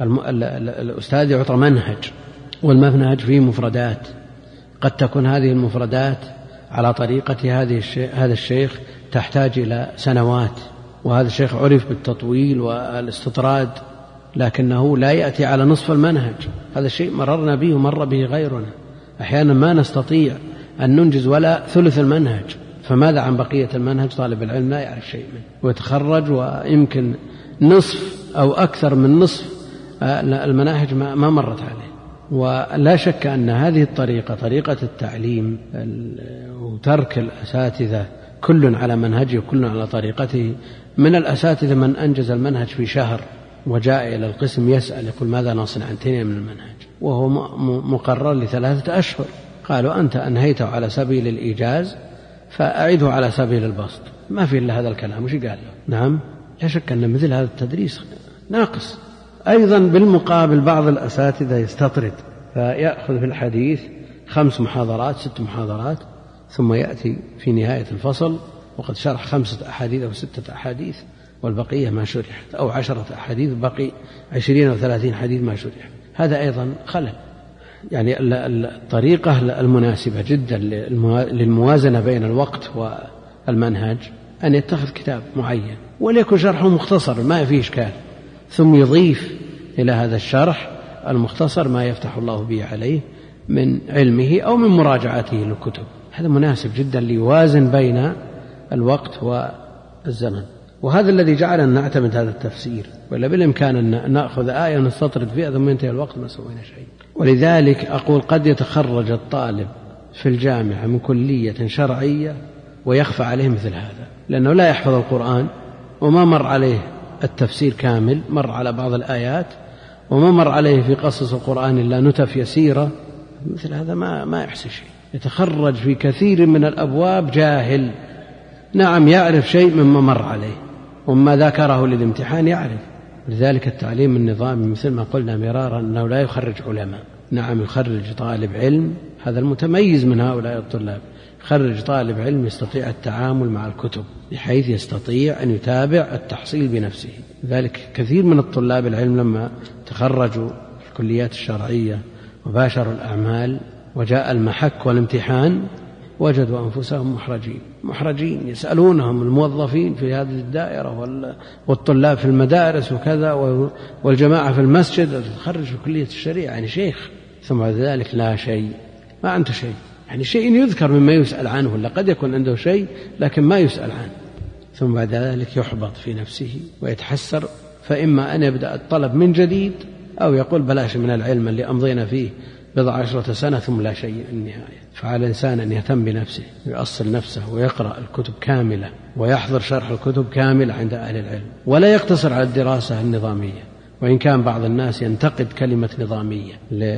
الأستاذ يعطى منهج، والمنهج فيه مفردات، قد تكون هذه المفردات على طريقة هذا الشيخ تحتاج إلى سنوات، وهذا الشيخ عرف بالتطويل والاستطراد، لكنه لا يأتي على نصف المنهج. هذا الشيء مررنا به ومر به غيرنا. أحيانا ما نستطيع أن ننجز ولا ثلث المنهج، فماذا عن بقية المنهج؟ طالب العلم لا يعرف شيء منه ويتخرج ويمكن نصف أو أكثر من نصف المناهج ما مرت عليه. ولا شك أن هذه الطريقة، طريقة التعليم وترك الأساتذة كل على منهجه وكل على طريقته. من الأساتذة من أنجز المنهج في شهر وجاء إلى القسم يسأل يقول ماذا نصنع؟ انتهينا من المنهج، وهو مقرر ل3 أشهر. قالوا أنت أنهيته على سبيل الإيجاز فأعيده على سبيل البسط. ما في إلا هذا الكلام. وش قال له؟ نعم، لا شك أن مثل هذا التدريس ناقص. أيضا بالمقابل بعض الأساتذة يستطرد، فيأخذ في الحديث 5 محاضرات 6 محاضرات، ثم يأتي في نهاية الفصل وقد شرح 5 أحاديث أو 6 أحاديث والبقية ما شرحت، أو 10 أحاديث بقي 20 أو 30 حديث ما شرح. هذا أيضا خلل. يعني الطريقة المناسبة جدا للموازنة بين الوقت والمنهج أن يتخذ كتاب معين وليكن شرحه مختصر ما فيه إشكال، ثم يضيف إلى هذا الشرح المختصر ما يفتح الله به عليه من علمه أو من مراجعته للكتب. هذا مناسب جدا ليوازن بين الوقت والزمن. وهذا الذي جعلنا نعتمد هذا التفسير، ولا بالإمكان أن نأخذ آية ونستطرد فيها ثم ينتهي الوقت ما سوينا شيء. ولذلك أقول قد يتخرج الطالب في الجامعة من كلية شرعية ويخفى عليه مثل هذا، لأنه لا يحفظ القرآن وما مر عليه التفسير كامل، مر على بعض الآيات وما مر عليه في قصص القرآن إلا نتف يسيرة. مثل هذا ما يحسن شيء. يتخرج في كثير من الأبواب جاهل، نعم يعرف شيء مما مر عليه وما ذكره للامتحان يعرف. لذلك التعليم النظامي مثل ما قلنا مرارا أنه لا يخرج علماء، نعم يخرج طالب علم، هذا المتميز من هؤلاء الطلاب، يخرج طالب علم يستطيع التعامل مع الكتب بحيث يستطيع أن يتابع التحصيل بنفسه. لذلك كثير من الطلاب العلم لما تخرجوا في الكليات الشرعية وباشروا الأعمال وجاء المحك والامتحان وجدوا أنفسهم محرجين. يسألونهم الموظفين في هذه الدائرة والطلاب في المدارس وكذا والجماعة في المسجد، تخرج في كلية الشريعة يعني شيخ، ثم بعد ذلك لا شيء، ما عنده شيء، يعني شيء يذكر مما يسأل عنه، ولا قد يكون عنده شيء لكن ما يسأل عنه، ثم بعد ذلك يحبط في نفسه ويتحسر. فإما أن يبدأ الطلب من جديد أو يقول بلاش من العلم اللي أمضينا فيه 10 سنة ثم لا شيء في النهاية. فعلى الإنسان أن يهتم بنفسه ويؤصل نفسه ويقرأ الكتب كاملة ويحضر شرح الكتب كاملة عند أهل العلم، ولا يقتصر على الدراسة النظامية. وإن كان بعض الناس ينتقد كلمة نظامية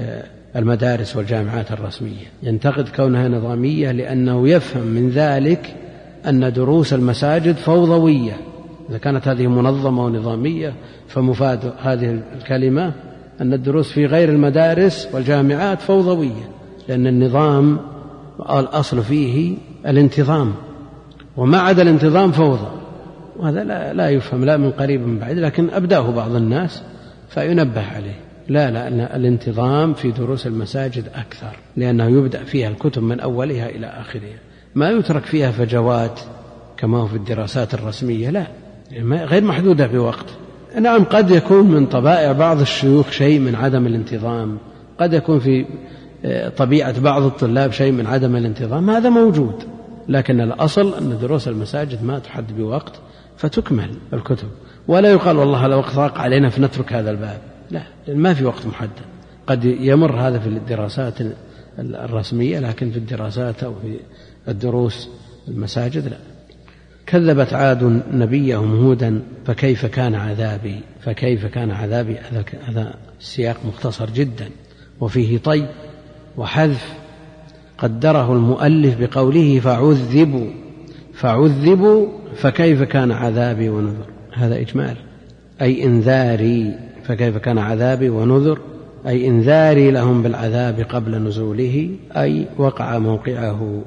للمدارس والجامعات الرسمية، ينتقد كونها نظامية لأنه يفهم من ذلك أن دروس المساجد فوضوية. إذا كانت هذه منظمة ونظامية فمفاد هذه الكلمة أن الدروس في غير المدارس والجامعات فوضوية، لأن النظام الأصل فيه الانتظام، وما عدا الانتظام فوضى. وهذا لا يفهم لا من قريب من بعيد، لكن أبداه بعض الناس فينبه عليه. لا الانتظام في دروس المساجد أكثر، لأنه يبدأ فيها الكتب من أولها إلى آخرها، ما يترك فيها فجوات كما هو في الدراسات الرسمية، لا غير محدودة بوقت. نعم قد يكون من طبائع بعض الشيوخ شيء من عدم الانتظام، قد يكون في طبيعة بعض الطلاب شيء من عدم الانتظام، هذا موجود، لكن الأصل أن دروس المساجد ما تحد بوقت فتكمل الكتب، ولا يقال والله الوقت ضاق علينا فنترك هذا الباب، لا، ما في وقت محدد. قد يمر هذا في الدراسات الرسمية، لكن في الدراسات أو في الدروس المساجد لا. كذبت عاد نبيهم هودا فكيف كان عذابي. فكيف كان عذابي هذا السياق مختصر جدا وفيه طي وحذف، قدره المؤلف بقوله فعذبوا فكيف كان عذابي ونذر. هذا إجمال، أي إنذاري، فكيف كان عذابي ونذر أي إنذاري لهم بالعذاب قبل نزوله، أي وقع موقعه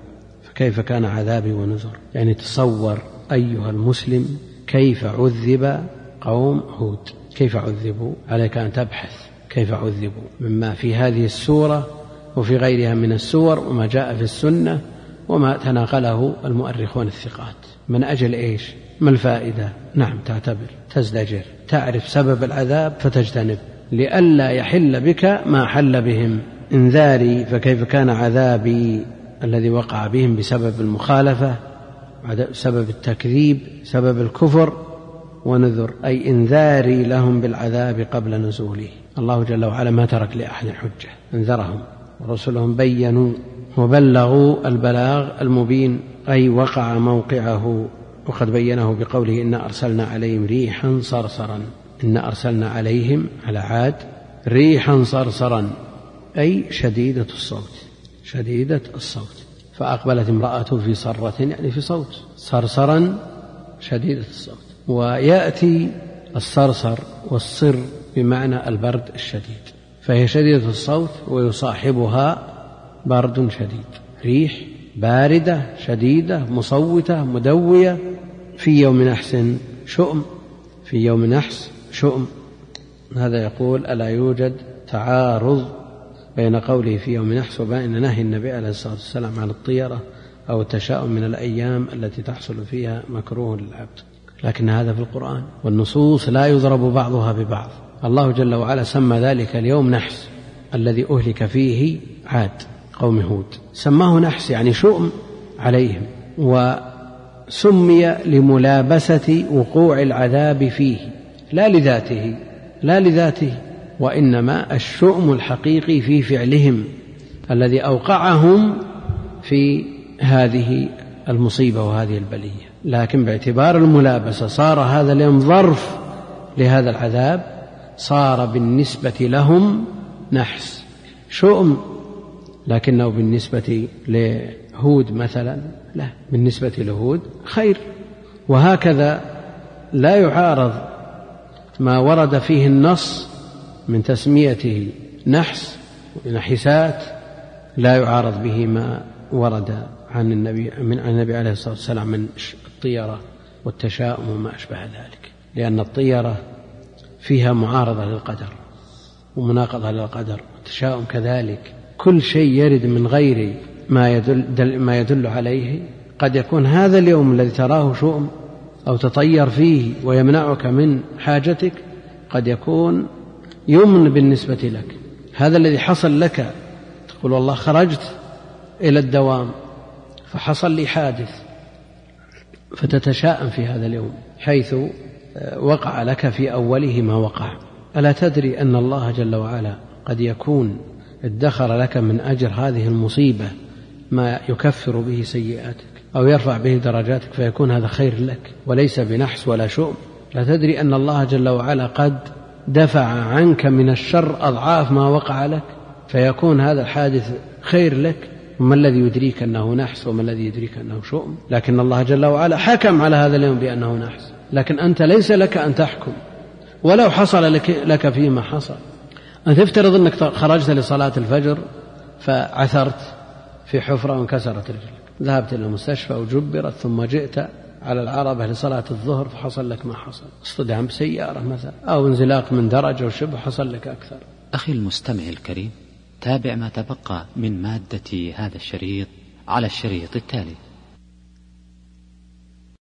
فكيف كان عذابي ونذر. يعني تصور أيها المسلم كيف عذب قوم هود، كيف عذبوا. عليك أن تبحث كيف عذبوا مما في هذه السورة وفي غيرها من السور وما جاء في السنة وما تناقله المؤرخون الثقات. من أجل إيش؟ ما الفائدة؟ نعم، تعتبر، تزدجر، تعرف سبب العذاب فتجتنب لئلا يحل بك ما حل بهم. انذاري فكيف كان عذابي الذي وقع بهم بسبب المخالفة، سبب التكذيب، سبب الكفر، ونذر أي انذاري لهم بالعذاب قبل نزوله. الله جل وعلا ما ترك لأحد حجة، انذرهم ورسلهم بينوا وبلغوا البلاغ المبين، أي وقع موقعه، وقد بينه بقوله إنا أرسلنا عليهم ريحا صرصرا. إنا أرسلنا عليهم على عاد ريحا صرصرا أي شديدة الصوت، شديدة الصوت. فأقبلت امرأته في صرة يعني في صوت، صرصرا شديدة الصوت. ويأتي الصرصر والصر بمعنى البرد الشديد، فهي شديدة الصوت ويصاحبها برد شديد، ريح باردة شديدة مصوتة مدوية في يوم نحس شؤم، في يوم نحس شؤم. هذا يقول ألا يوجد تعارض بين قوله في يوم نحس وبين نهي النبي عليه الصلاة والسلام عن الطيرة أو التشاؤم من الأيام التي تحصل فيها مكروه للعبد، لكن هذا في القرآن والنصوص لا يضرب بعضها ببعض. الله جل وعلا سمى ذلك اليوم نحس الذي أهلك فيه عاد قوم هود، سماه نحس يعني شؤم عليهم، وسمي لملابسة وقوع العذاب فيه لا لذاته وإنما الشؤم الحقيقي في فعلهم الذي أوقعهم في هذه المصيبة وهذه البلية. لكن باعتبار الملابسة صار هذا اليوم ظرف لهذا العذاب، صار بالنسبة لهم نحس شؤم، لكنه بالنسبة لهود مثلا لا، بالنسبة لهود خير. وهكذا لا يعارض ما ورد فيه النص من تسميته نحس ونحسات، لا يعارض به ما ورد عن النبي عليه الصلاة والسلام من الطيرة والتشاؤم وما أشبه ذلك، لأن الطيرة فيها معارضة للقدر ومناقضة للقدر، والتشاؤم كذلك. كل شيء يرد من غير ما يدل عليه. قد يكون هذا اليوم الذي تراه شؤم أو تطير فيه ويمنعك من حاجتك قد يكون يمن بالنسبة لك. هذا الذي حصل لك تقول والله خرجت إلى الدوام فحصل لي حادث، فتتشاءم في هذا اليوم حيث وقع لك في أوله ما وقع. ألا تدري أن الله جل وعلا قد يكون ادخر لك من أجر هذه المصيبة ما يكفر به سيئاتك أو يرفع به درجاتك، فيكون هذا خير لك وليس بنحس ولا شؤم. لا تدري أن الله جل وعلا قد دفع عنك من الشر أضعاف ما وقع لك، فيكون هذا الحادث خير لك. وما الذي يدريك أنه نحس وما الذي يدريك أنه شؤم؟ لكن الله جل وعلا حكم على هذا اليوم بأنه نحس، لكن أنت ليس لك أن تحكم ولو حصل لك فيما حصل. أن تفترض أنك خرجت لصلاة الفجر فعثرت في حفرة وانكسرت رجلك، ذهبت إلى المستشفى وجبرت، ثم جئت على العربة لصلاة الظهر فحصل لك ما حصل، اصطدام بسيارة مثلا أو انزلاق من درجة وشبه حصل لك أكثر. أخي المستمع الكريم، تابع ما تبقى من مادة هذا الشريط على الشريط التالي.